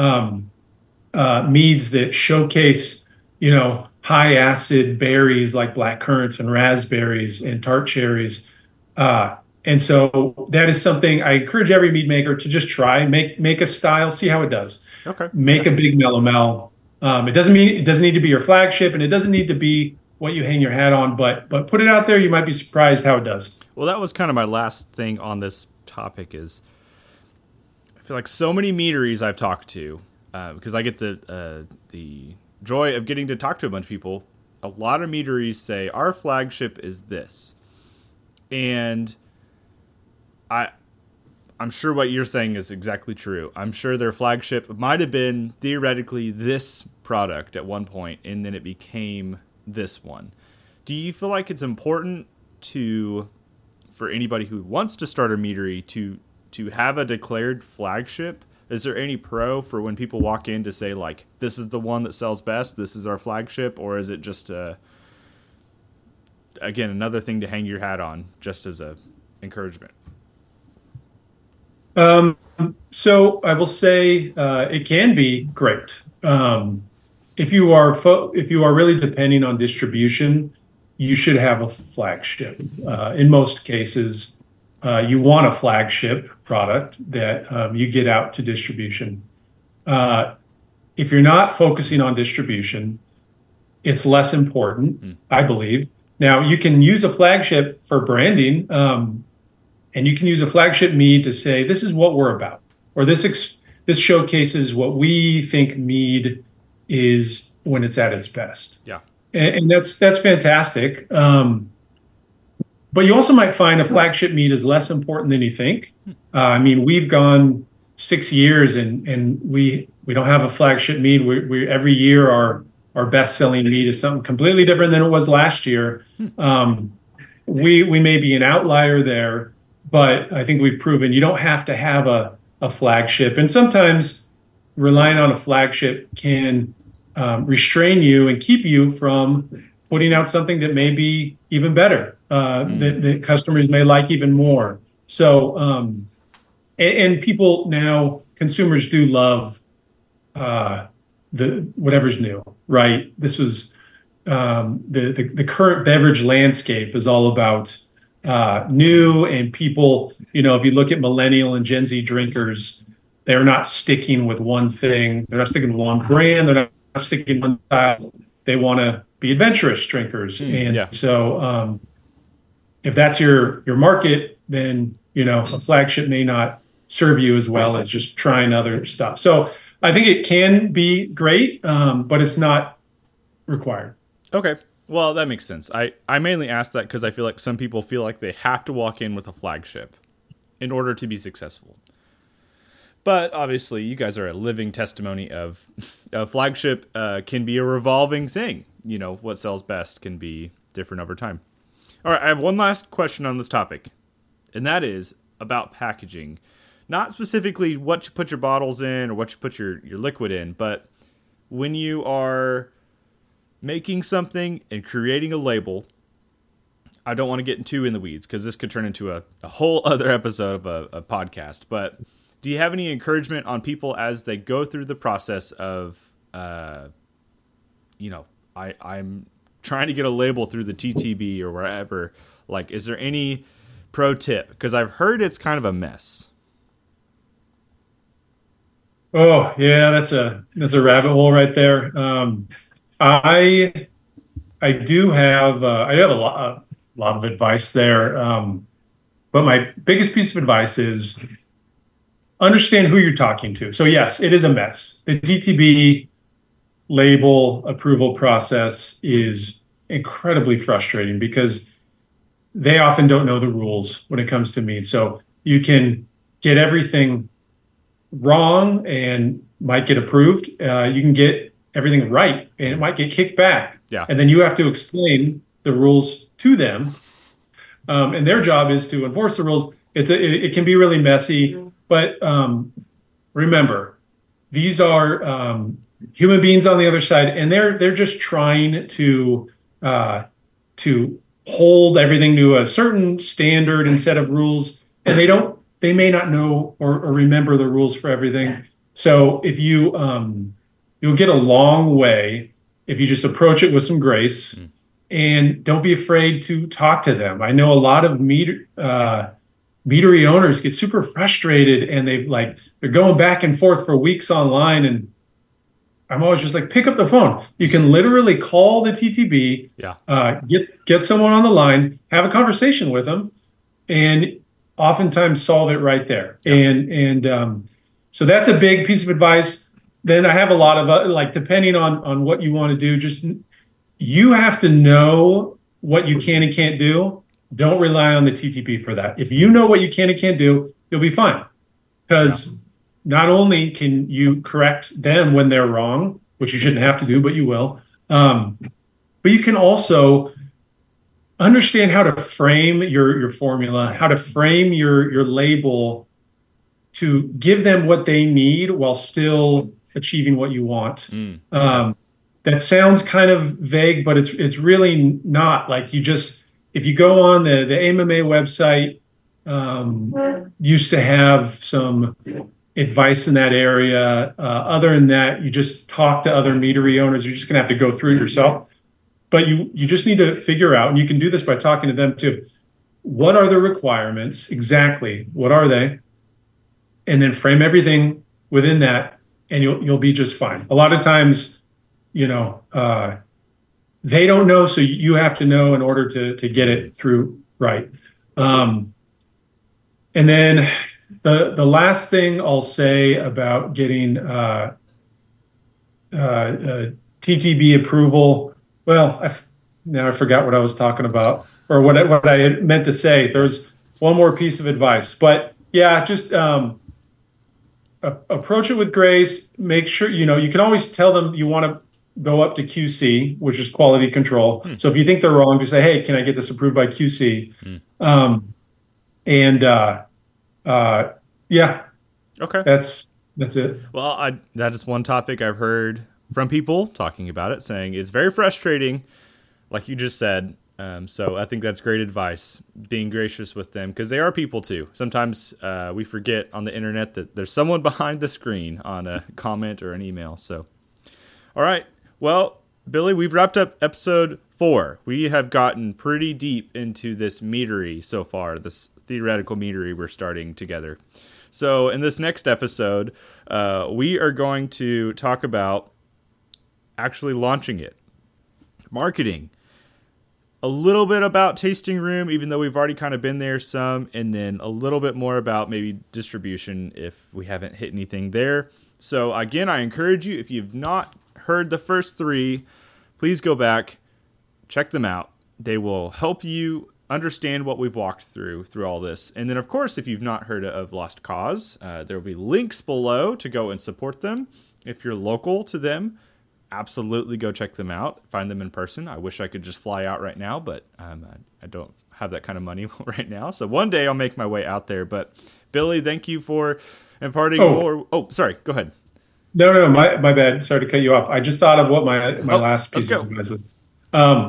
meads that showcase, high acid berries like black currants and raspberries and tart cherries. And so that is something I encourage every mead maker to just try, make a style, see how it does. Okay. Make a big melomel. It doesn't need to be your flagship, and it doesn't need to be what you hang your hat on, but put it out there. You might be surprised how it does. Well, that was kind of my last thing on this topic is I feel like so many meaderies I've talked to, because I get the joy of getting to talk to a bunch of people. A lot of meaderies say our flagship is this. And I'm sure what you're saying is exactly true. I'm sure their flagship might have been theoretically this product at one point, and then it became this one. Do you feel like it's important for anybody who wants to start a meadery to have a declared flagship? Is there any pro for when people walk in to say, like, this is the one that sells best, this is our flagship, or is it just again, another thing to hang your hat on just as a encouragement? So I will say it can be great. If you are really depending on distribution, you should have a flagship. In most cases, you want a flagship product that you get out to distribution. If you're not focusing on distribution, it's less important, I believe. Now, you can use a flagship for branding, and you can use a flagship mead to say, this is what we're about, or this showcases what we think mead is when it's at its best. Yeah. And that's fantastic. But you also might find a flagship meet is less important than you think. I mean, we've gone 6 years and we don't have a flagship meet. We every year our best selling meet is something completely different than it was last year. We may be an outlier there, but I think we've proven you don't have to have a flagship. And sometimes relying on a flagship can restrain you and keep you from putting out something that may be even better, that customers may like even more. So, and people now, consumers do love the whatever's new, right? This was the current beverage landscape is all about new, and people, if you look at millennial and Gen Z drinkers, they're not sticking with one thing. They're not sticking with one brand. They're not sticking with one style. They want to be adventurous drinkers. And so if that's your market, then, a flagship may not serve you as well as just trying other stuff. So I think it can be great, but it's not required. Okay. Well, that makes sense. I mainly asked that because I feel like some people feel like they have to walk in with a flagship in order to be successful. But obviously, you guys are a living testimony of a flagship can be a revolving thing. What sells best can be different over time. All right, I have one last question on this topic, and that is about packaging. Not specifically what you put your bottles in or what you put your liquid in, but when you are making something and creating a label, I don't want to get too in the weeds because this could turn into a whole other episode of a podcast, but do you have any encouragement on people as they go through the process of, I'm trying to get a label through the TTB or wherever? Like, is there any pro tip? Because I've heard it's kind of a mess. Oh yeah, that's a rabbit hole right there. I do have a lot of advice there, but my biggest piece of advice is understand who you're talking to. So yes, it is a mess. The DTB label approval process is incredibly frustrating because they often don't know the rules when it comes to meat. So you can get everything wrong and might get approved. You can get everything right and it might get kicked back. Yeah. And then you have to explain the rules to them. And their job is to enforce the rules. It can be really messy, but remember, these are human beings on the other side, and they're just trying to hold everything to a certain standard and set of rules, and they may not know or remember the rules for everything. So if you'll get a long way if you just approach it with some grace, and don't be afraid to talk to them. I know a lot of meadery owners get super frustrated, and they're going back and forth for weeks online, and I'm always just like, pick up the phone. You can literally call the TTB, get someone on the line, have a conversation with them, and oftentimes solve it right there. Yeah. So that's a big piece of advice. Then I have a lot of depending on what you want to do, just you have to know what you can and can't do. Don't rely on the TTB for that. If you know what you can and can't do, you'll be fine. Because not only can you correct them when they're wrong, which you shouldn't have to do, but you will, but you can also understand how to frame your formula, how to frame your label to give them what they need while still achieving what you want. That sounds kind of vague, but it's really not. Like, if you go on the AMMA website, used to have some advice in that area. Other than that, you just talk to other meadery owners. You're just going to have to go through it yourself. But you just need to figure out, and you can do this by talking to them too, what are the requirements exactly? What are they? And then frame everything within that, and you'll be just fine. A lot of times, they don't know, so you have to know in order to get it through right. And then the last thing I'll say about getting TTB TTB approval. Well, now I forgot what I was talking about or what I had meant to say. There's one more piece of advice, but yeah, just approach it with grace. Make sure, you can always tell them you want to go up to QC, which is quality control. So if you think they're wrong, just say, hey, can I get this approved by QC? And yeah, Okay. that's it. Well, that is one topic I've heard from people talking about it, saying it's very frustrating, like you just said. So I think that's great advice, being gracious with them, because they are people too. Sometimes we forget on the internet that there's someone behind the screen on a comment or an email. So, all right. Well, Billy, we've wrapped up episode 4. We have gotten pretty deep into this meadery so far, this theoretical meadery we're starting together. So in this next episode, we are going to talk about actually launching it, marketing, a little bit about tasting room, even though we've already kind of been there some, and then a little bit more about maybe distribution if we haven't hit anything there. So again, I encourage you, if you've not heard the first 3, please go back, check them out. They will help you understand what we've walked through all this. And then, of course, if you've not heard of Lost Cause, there will be links below to go and support them. If you're local to them, absolutely go check them out. Find them in person. I wish I could just fly out right now, but I don't have that kind of money right now. So one day I'll make my way out there. But Billy, thank you for imparting more. Oh, sorry. Go ahead. No, my bad. Sorry to cut you off. I just thought of what my last piece of advice was.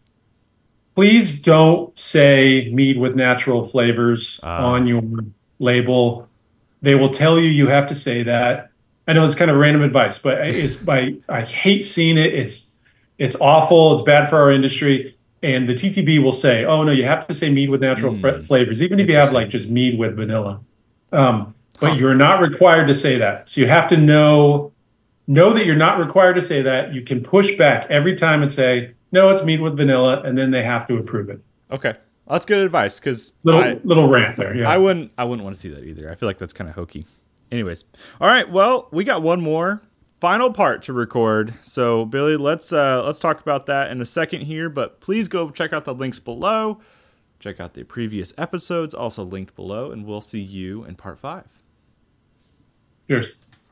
Please don't say mead with natural flavors on your label. They will tell you have to say that. I know it's kind of random advice, but I hate seeing it. It's awful. It's bad for our industry. And the TTB will say, oh no, you have to say mead with natural flavors, even if you have like just mead with vanilla. But you're not required to say that. So you have to know that you're not required to say that. You can push back every time and say, no, it's mead with vanilla, and then they have to approve it. Okay. Well, that's good advice, because little rant there. Yeah. I wouldn't want to see that either. I feel like that's kind of hokey. Anyways. All right. Well, we got one more final part to record. So Billy, let's talk about that in a second here, but please go check out the links below. Check out the previous episodes, also linked below, and we'll see you in part 5. Cheers.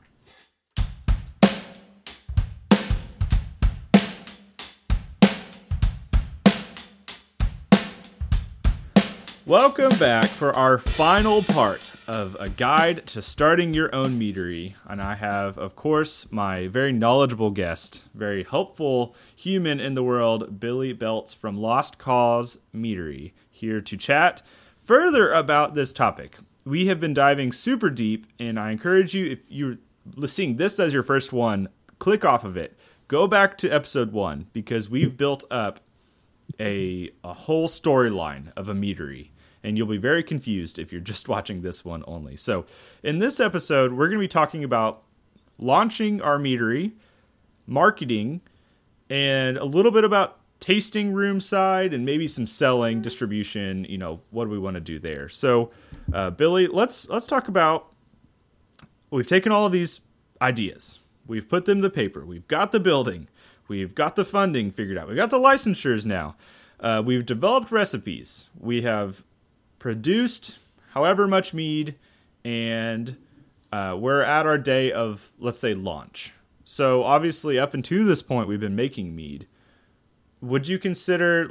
Welcome back for our final part of a guide to starting your own meadery. And I have, of course, my very knowledgeable guest, very helpful human in the world, Billy Belts from Lost Cause Meadery, here to chat further about this topic. We have been diving super deep, and I encourage you, if you're seeing this as your first one, click off of it. Go back to episode 1, because we've built up a whole storyline of a meadery, and you'll be very confused if you're just watching this one only. So in this episode, we're going to be talking about launching our meadery, marketing, and a little bit about tasting room side, and maybe some selling, distribution, what do we want to do there. So Billy, let's talk about, we've taken all of these ideas, we've put them to paper, we've got the building, we've got the funding figured out, we've got the licensures now, we've developed recipes, we have produced however much mead, and we're at our day of, let's say, launch. So obviously up until this point we've been making mead. Would you consider,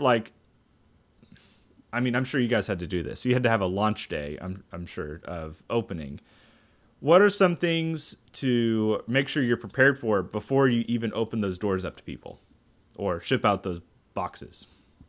I'm sure you guys had to do this. You had to have a launch day, I'm sure, of opening. What are some things to make sure you're prepared for before you even open those doors up to people or ship out those boxes?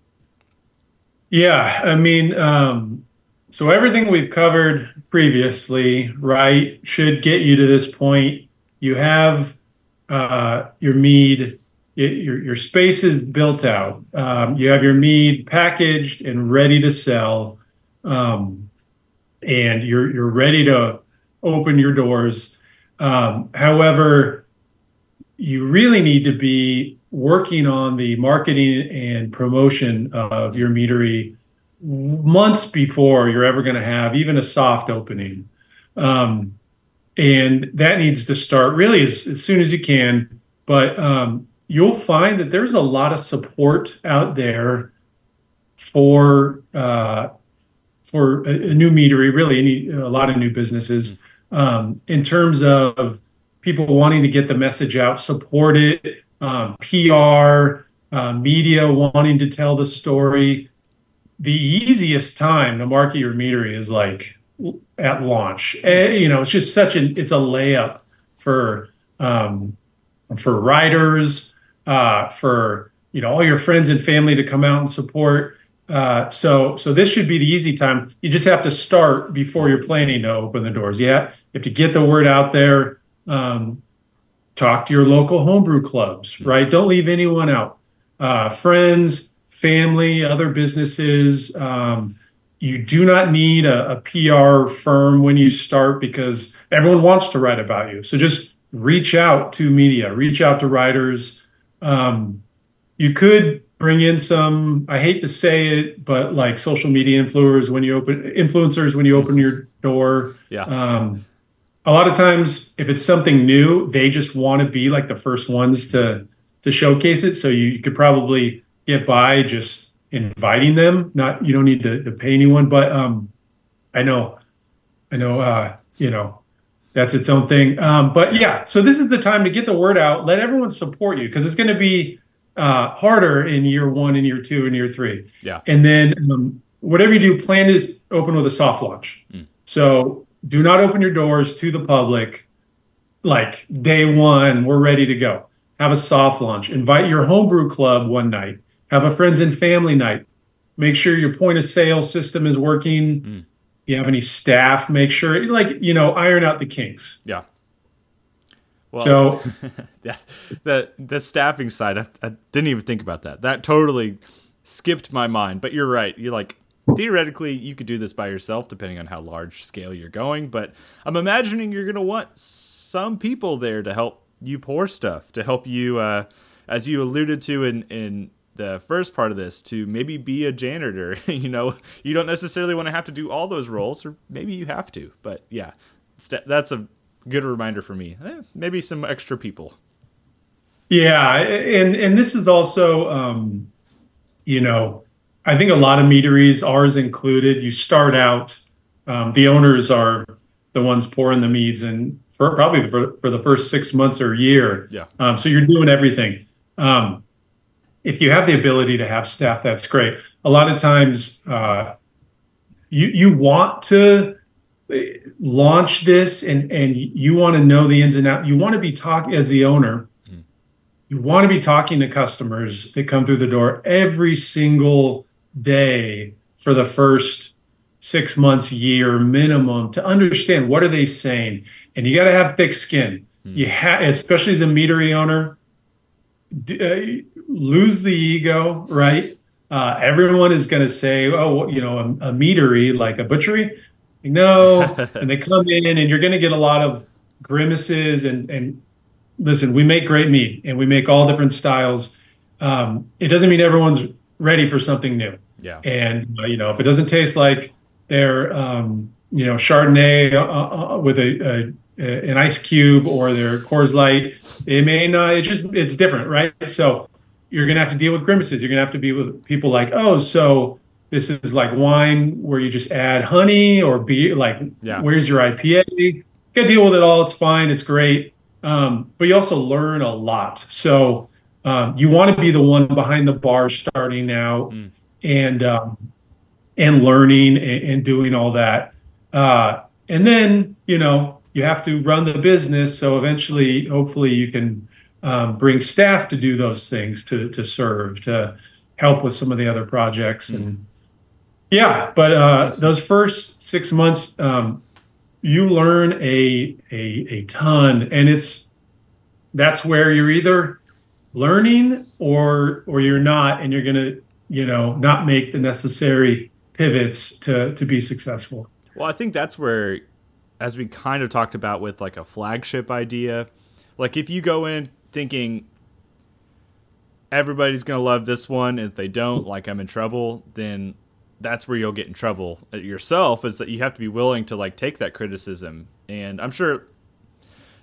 Yeah, so everything we've covered previously, right, should get you to this point. You have your mead, your space is built out. You have your mead packaged and ready to sell, and you're ready to open your doors. However, you really need to be working on the marketing and promotion of your meadery months before you're ever going to have even a soft opening. And that needs to start really as soon as you can. But you'll find that there's a lot of support out there for a new meadery, really a lot of new businesses, in terms of people wanting to get the message out, support it, PR, media wanting to tell the story. The easiest time to market your meadery is like at launch. It's just it's a layup for writers, for all your friends and family to come out and support. So this should be the easy time. You just have to start before you're planning to open the doors. Yeah, you have to get the word out there. Talk to your local homebrew clubs, right? Don't leave anyone out. Friends, family, other businesses. You do not need a PR firm when you start because everyone wants to write about you. So just reach out to media, reach out to writers. You could bring in some, I hate to say it, but like social media influencers when you open your door. Yeah. A lot of times, if it's something new, they just want to be like the first ones to showcase it. So you could probably get by just inviting them. You don't need to pay anyone, but I know, that's its own thing. But yeah, so this is the time to get the word out. Let everyone support you because it's going to be harder in year 1 and year 2 and year 3. Yeah. And then whatever you do, plan is open with a soft launch. So do not open your doors to the public like day 1, we're ready to go. Have a soft launch. Invite your homebrew club one night. Have a friends and family night. Make sure your point of sale system is working. If you have any staff, make sure, iron out the kinks. Yeah. Well, so yeah, the staffing side, I didn't even think about that. That totally skipped my mind. But you're right. You're like, theoretically, you could do this by yourself, depending on how large scale you're going. But I'm imagining you're going to want some people there to help you pour stuff, to help you, as you alluded to in the first part of this, to maybe be a janitor. You don't necessarily want to have to do all those roles, or maybe you have to. But yeah, that's a good reminder for me. Maybe some extra people. Yeah, and this is also, I think a lot of meaderies, ours included, you start out, the owners are the ones pouring the meads, and probably for the first 6 months or a year. Yeah. So you're doing everything. If you have the ability to have staff, that's great. A lot of times, you want to launch this and you want to know the ins and outs. You want to be talking as the owner. You want to be talking to customers that come through the door every single day for the first 6 months, year minimum, to understand what are they saying. And you got to have thick skin. You especially as a meadery owner, lose the ego, right? Everyone is going to say, oh, a meadery, like a butchery. No, and they come in and you're going to get a lot of grimaces and listen, we make great meat and we make all different styles. It doesn't mean everyone's ready for something new. Yeah. And, if it doesn't taste like their, Chardonnay with an ice cube or their Coors Light, it may not, it's different, right? So you're going to have to deal with grimaces. You're going to have to be with people like, oh, so this is like wine where you just add honey or beer, where's your IPA? You got to deal with it all. It's fine. It's great. But you also learn a lot. So you want to be the one behind the bar starting out and learning and doing all that. And then, you have to run the business. So eventually, hopefully you can bring staff to do those things, to serve, to help with some of the other projects. And but those first 6 months, you learn a ton, and that's where you're either learning or you're not, and you're gonna not make the necessary pivots to be successful. Well, I think that's where, as we kind of talked about with like a flagship idea, like if you go in thinking everybody's gonna love this one, and if they don't, like I'm in trouble, then that's where you'll get in trouble yourself, is that you have to be willing to like take that criticism. And I'm sure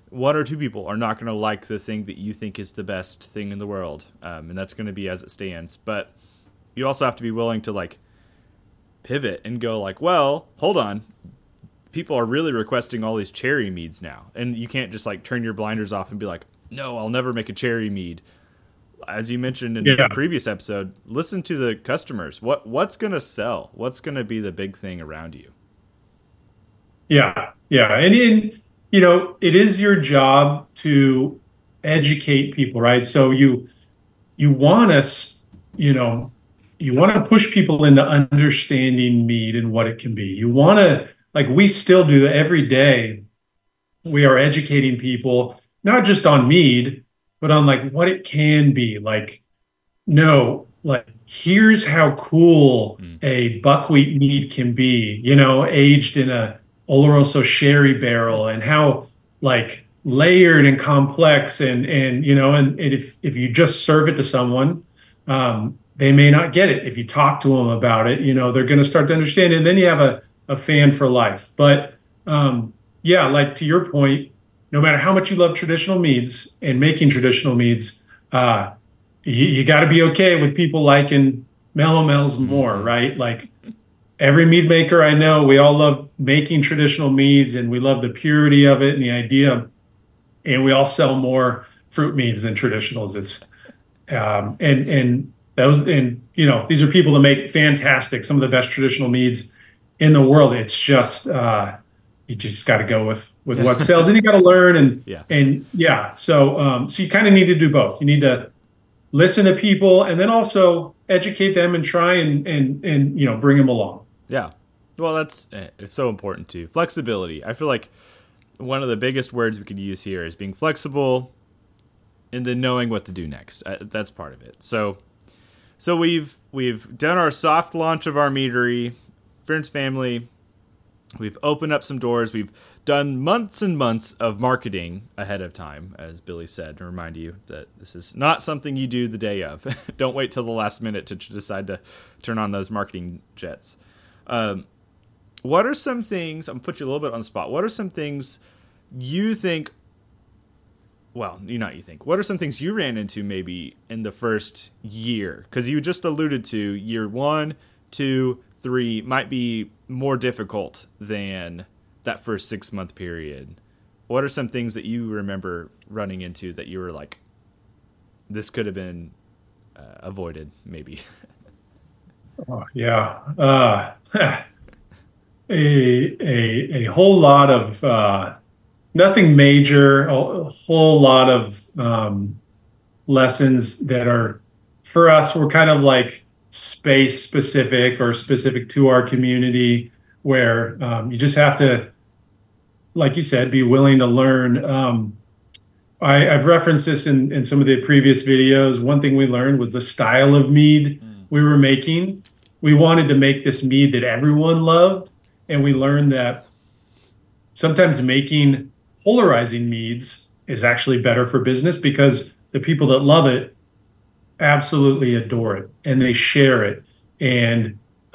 one or two people are not going to like the thing that you think is the best thing in the world, and that's going to be as it stands. But you also have to be willing to like pivot and go like, well, hold on, people are really requesting all these cherry meads now, and you can't just like turn your blinders off and be like, no, I'll never make a cherry mead. As you mentioned in the previous episode, listen to the customers. What's going to sell? What's going to be the big thing around you? Yeah, yeah, and it is your job to educate people, right? So you want to, you want to push people into understanding mead and what it can be. You want to, like we still do every day. We are educating people not just on mead, but on like what it can be. Like, no, like here's how cool a buckwheat mead can be, aged in a Oloroso sherry barrel, and how like layered and complex, and if you just serve it to someone, they may not get it. If you talk to them about it, they're going to start to understand it, and then you have a fan for life. But yeah, like to your point, no matter how much you love traditional meads and making traditional meads, you got to be okay with people liking Melomels more, right? Like every mead maker I know, we all love making traditional meads, and we love the purity of it and the idea. And we all sell more fruit meads than traditionals. It's these are people that make fantastic, some of the best traditional meads in the world. It's just you just got to go with what sells, and you got to learn So you kind of need to do both. You need to listen to people, and then also educate them and try and bring them along. Yeah, well, it's so important too. Flexibility. I feel like one of the biggest words we could use here is being flexible, and then knowing what to do next. That's part of it. So we've done our soft launch of our meadery, friends, family. We've opened up some doors. We've done months and months of marketing ahead of time, as Billy said, to remind you that this is not something you do the day of. Don't wait till the last minute to decide to turn on those marketing jets. What are some things, I'm going to put you a little bit on the spot. What are some things you think, what are some things you ran into maybe in the first year? Because you just alluded to year 1, 2, 3 might be more difficult than that first 6-month period. What are some things that you remember running into that you were like, this could have been avoided maybe? Oh, yeah. A whole lot of nothing major, a whole lot of lessons that are, for us, we're kind of like space specific or specific to our community, where you just have to, like you said, be willing to learn. I've referenced this in some of the previous videos. One thing we learned was the style of mead we were making. We wanted to make this mead that everyone loved, and we learned that sometimes making polarizing meads is actually better for business, because the people that love it absolutely adore it and they share it. And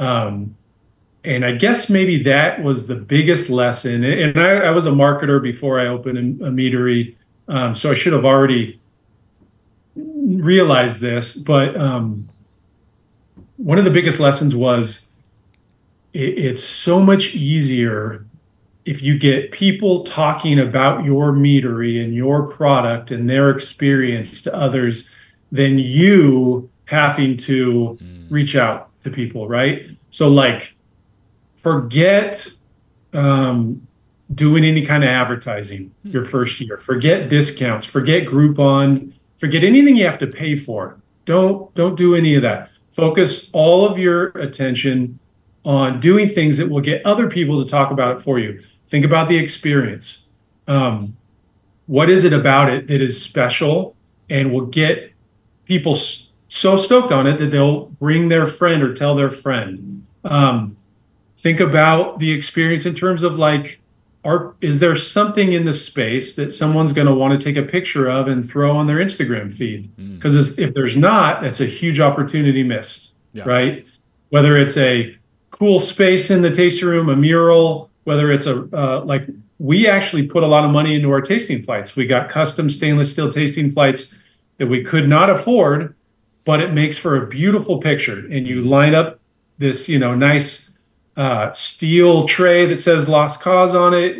I guess maybe that was the biggest lesson. And I was a marketer before I opened a meadery, so I should have already realized this. But one of the biggest lessons was it's so much easier if you get people talking about your meadery and your product and their experience to others than you having to reach out to people, right? So like, forget doing any kind of advertising your first year. Forget discounts, forget Groupon, forget anything you have to pay for. Don't do any of that. Focus all of your attention on doing things that will get other people to talk about it for you. Think about the experience. What is it about it that is special and will get people so stoked on it that they'll bring their friend or tell their friend? Think about the experience in terms of like, is there something in the space that someone's going to want to take a picture of and throw on their Instagram feed? Because if there's not, that's a huge opportunity missed, right? Whether it's a cool space in the tasting room, a mural, whether it's a like we actually put a lot of money into our tasting flights. We got custom stainless steel tasting flights that we could not afford, but it makes for a beautiful picture. And you line up this, nice steel tray that says Lost Cause on it,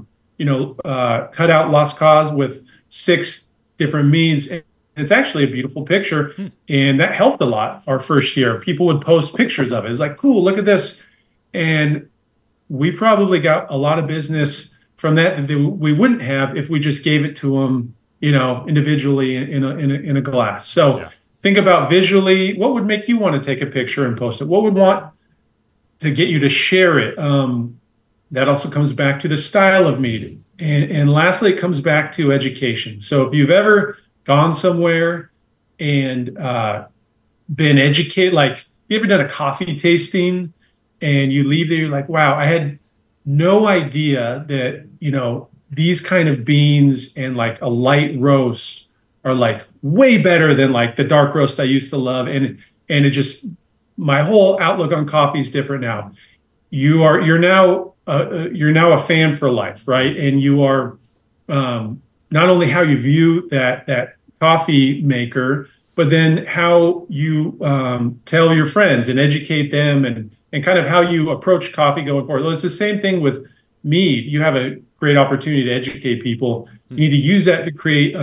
cut out Lost Cause with 6 different meads. It's actually a beautiful picture. And that helped a lot our first year. People would post pictures of it. It's like, cool, look at this. And we probably got a lot of business from that we wouldn't have if we just gave it to them, individually in a glass. So think about visually, what would make you want to take a picture and post it? What would want to get you to share it? That also comes back to the style of mead. And lastly, it comes back to education. So if you've ever gone somewhere and been educated, like you ever done a coffee tasting and you leave there, you're like, wow, I had no idea that, these kind of beans and like a light roast are like way better than like the dark roast I used to love. And it just, my whole outlook on coffee is different now. You're now a fan for life, right? And you are not only how you view that coffee maker, but then how you tell your friends and educate them and kind of how you approach coffee going forward. Well, it's the same thing with mead. You have a great opportunity to educate people. You need to use that to create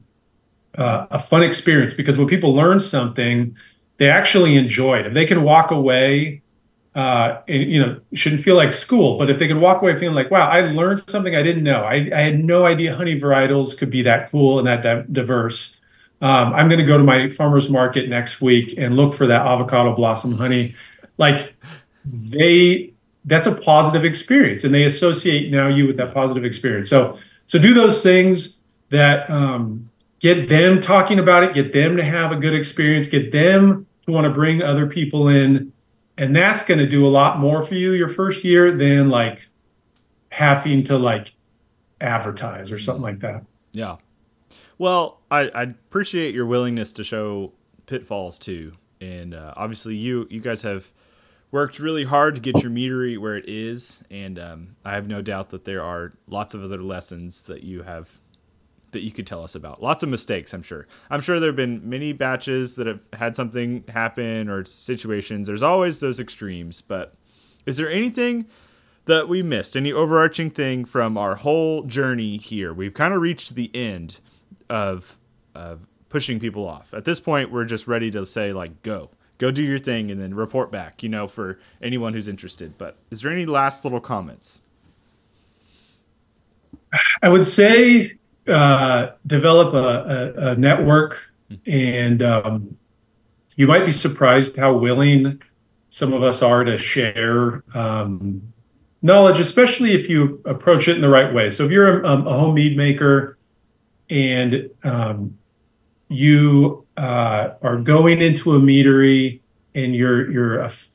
a fun experience, because when people learn something, they actually enjoy it. If they can walk away, it shouldn't feel like school, but if they can walk away feeling like, wow, I learned something I didn't know. I had no idea honey varietals could be that cool and that diverse. I'm going to go to my farmer's market next week and look for that avocado blossom honey. Like that's a positive experience, and they associate now you with that positive experience. So do those things that get them talking about it, get them to have a good experience, get them to want to bring other people in. And that's going to do a lot more for you your first year than like having to like advertise or something like that. Yeah. Well, I appreciate your willingness to show pitfalls too. And obviously you guys have worked really hard to get your meadery where it is. And I have no doubt that there are lots of other lessons that you could tell us about. Lots of mistakes, I'm sure. I'm sure there have been many batches that have had something happen or situations. There's always those extremes. But is there anything that we missed? Any overarching thing from our whole journey here? We've kind of reached the end of pushing people off. At this point, we're just ready to say, like, go do your thing and then report back, for anyone who's interested. But is there any last little comments? I would say develop a network, and you might be surprised how willing some of us are to share knowledge, especially if you approach it in the right way. So if you're a home mead maker and you are going into a meadery and you're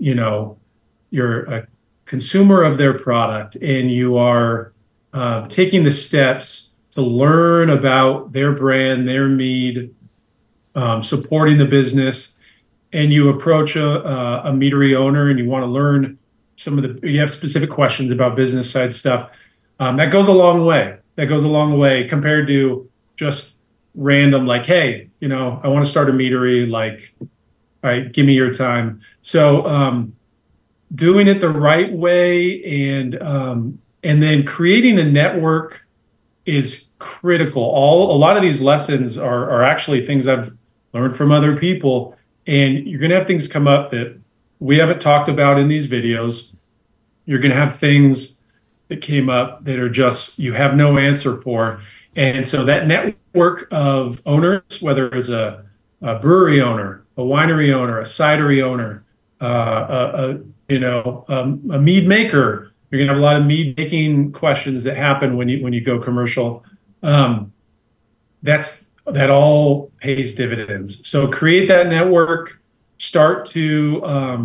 a consumer of their product, and you are taking the steps to learn about their brand, their mead, supporting the business, and you approach a meadery owner and you want to learn you have specific questions about business side stuff, that goes a long way. That goes a long way compared to just random, like, hey, I want to start a meadery, like, all right, give me your time. So doing it the right way and then creating a network is critical. A lot of these lessons are actually things I've learned from other people, and you're going to have things come up that we haven't talked about in these videos. You're going to have things that came up that are just, you have no answer for. And so that network of owners, whether it's a brewery owner, a winery owner, a cidery owner, a mead maker, you're going to have a lot of mead making questions that happen when you go commercial. That all pays dividends. So create that network. Start to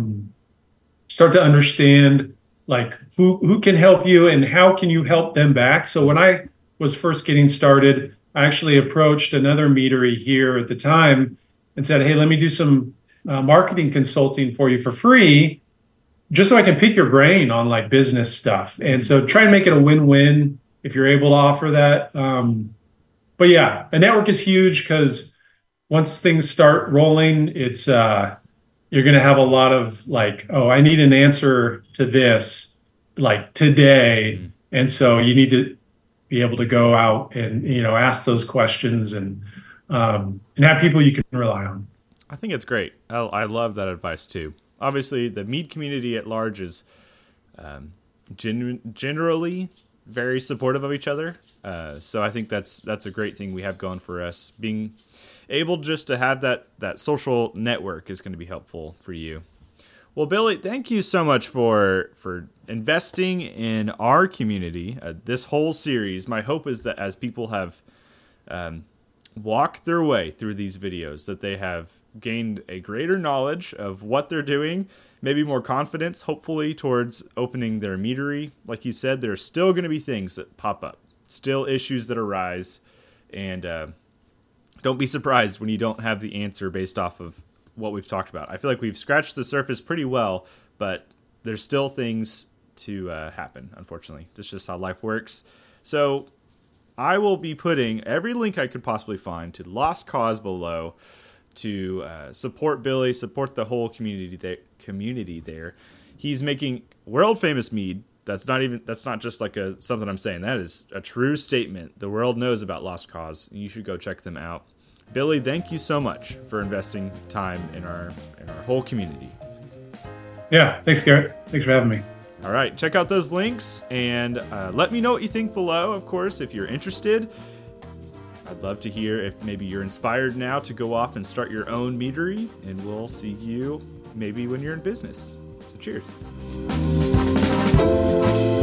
understand, like, who can help you and how can you help them back. So when I was first getting started, I actually approached another meadery here at the time and said, hey, let me do some marketing consulting for you for free, just so I can pick your brain on like business stuff. And so try and make it a win-win. if you're able to offer that. But yeah, a network is huge because once things start rolling, it's you're going to have a lot of like, oh, I need an answer to this like today, and so you need to be able to go out and ask those questions and have people you can rely on. I think it's great. I love that advice too. Obviously, the mead community at large is generally very supportive of each other. So I think that's a great thing we have going for us. Being able just to have that social network is going to be helpful for you. Well, Billy, thank you so much for investing in our community. This whole series, my hope is that as people have walked their way through these videos, that they have gained a greater knowledge of what they're doing, maybe more confidence, hopefully, towards opening their meadery. Like you said, there are still going to be things that pop up, still issues that arise, and don't be surprised when you don't have the answer based off of what we've talked about. I feel like we've scratched the surface pretty well, but there's still things to happen, unfortunately. That's just how life works. So I will be putting every link I could possibly find to Lost Cause below to support Billy, support the whole community there. He's making world famous mead. That's not just like something I'm saying. That is a true statement. The world knows about Lost Cause. You should go check them out. Billy, thank you so much for investing time in our whole community. Yeah, thanks, Garrett. Thanks for having me. All right, check out those links and let me know what you think below, of course, if you're interested. I'd love to hear if maybe you're inspired now to go off and start your own meadery, and we'll see you maybe when you're in business. So cheers.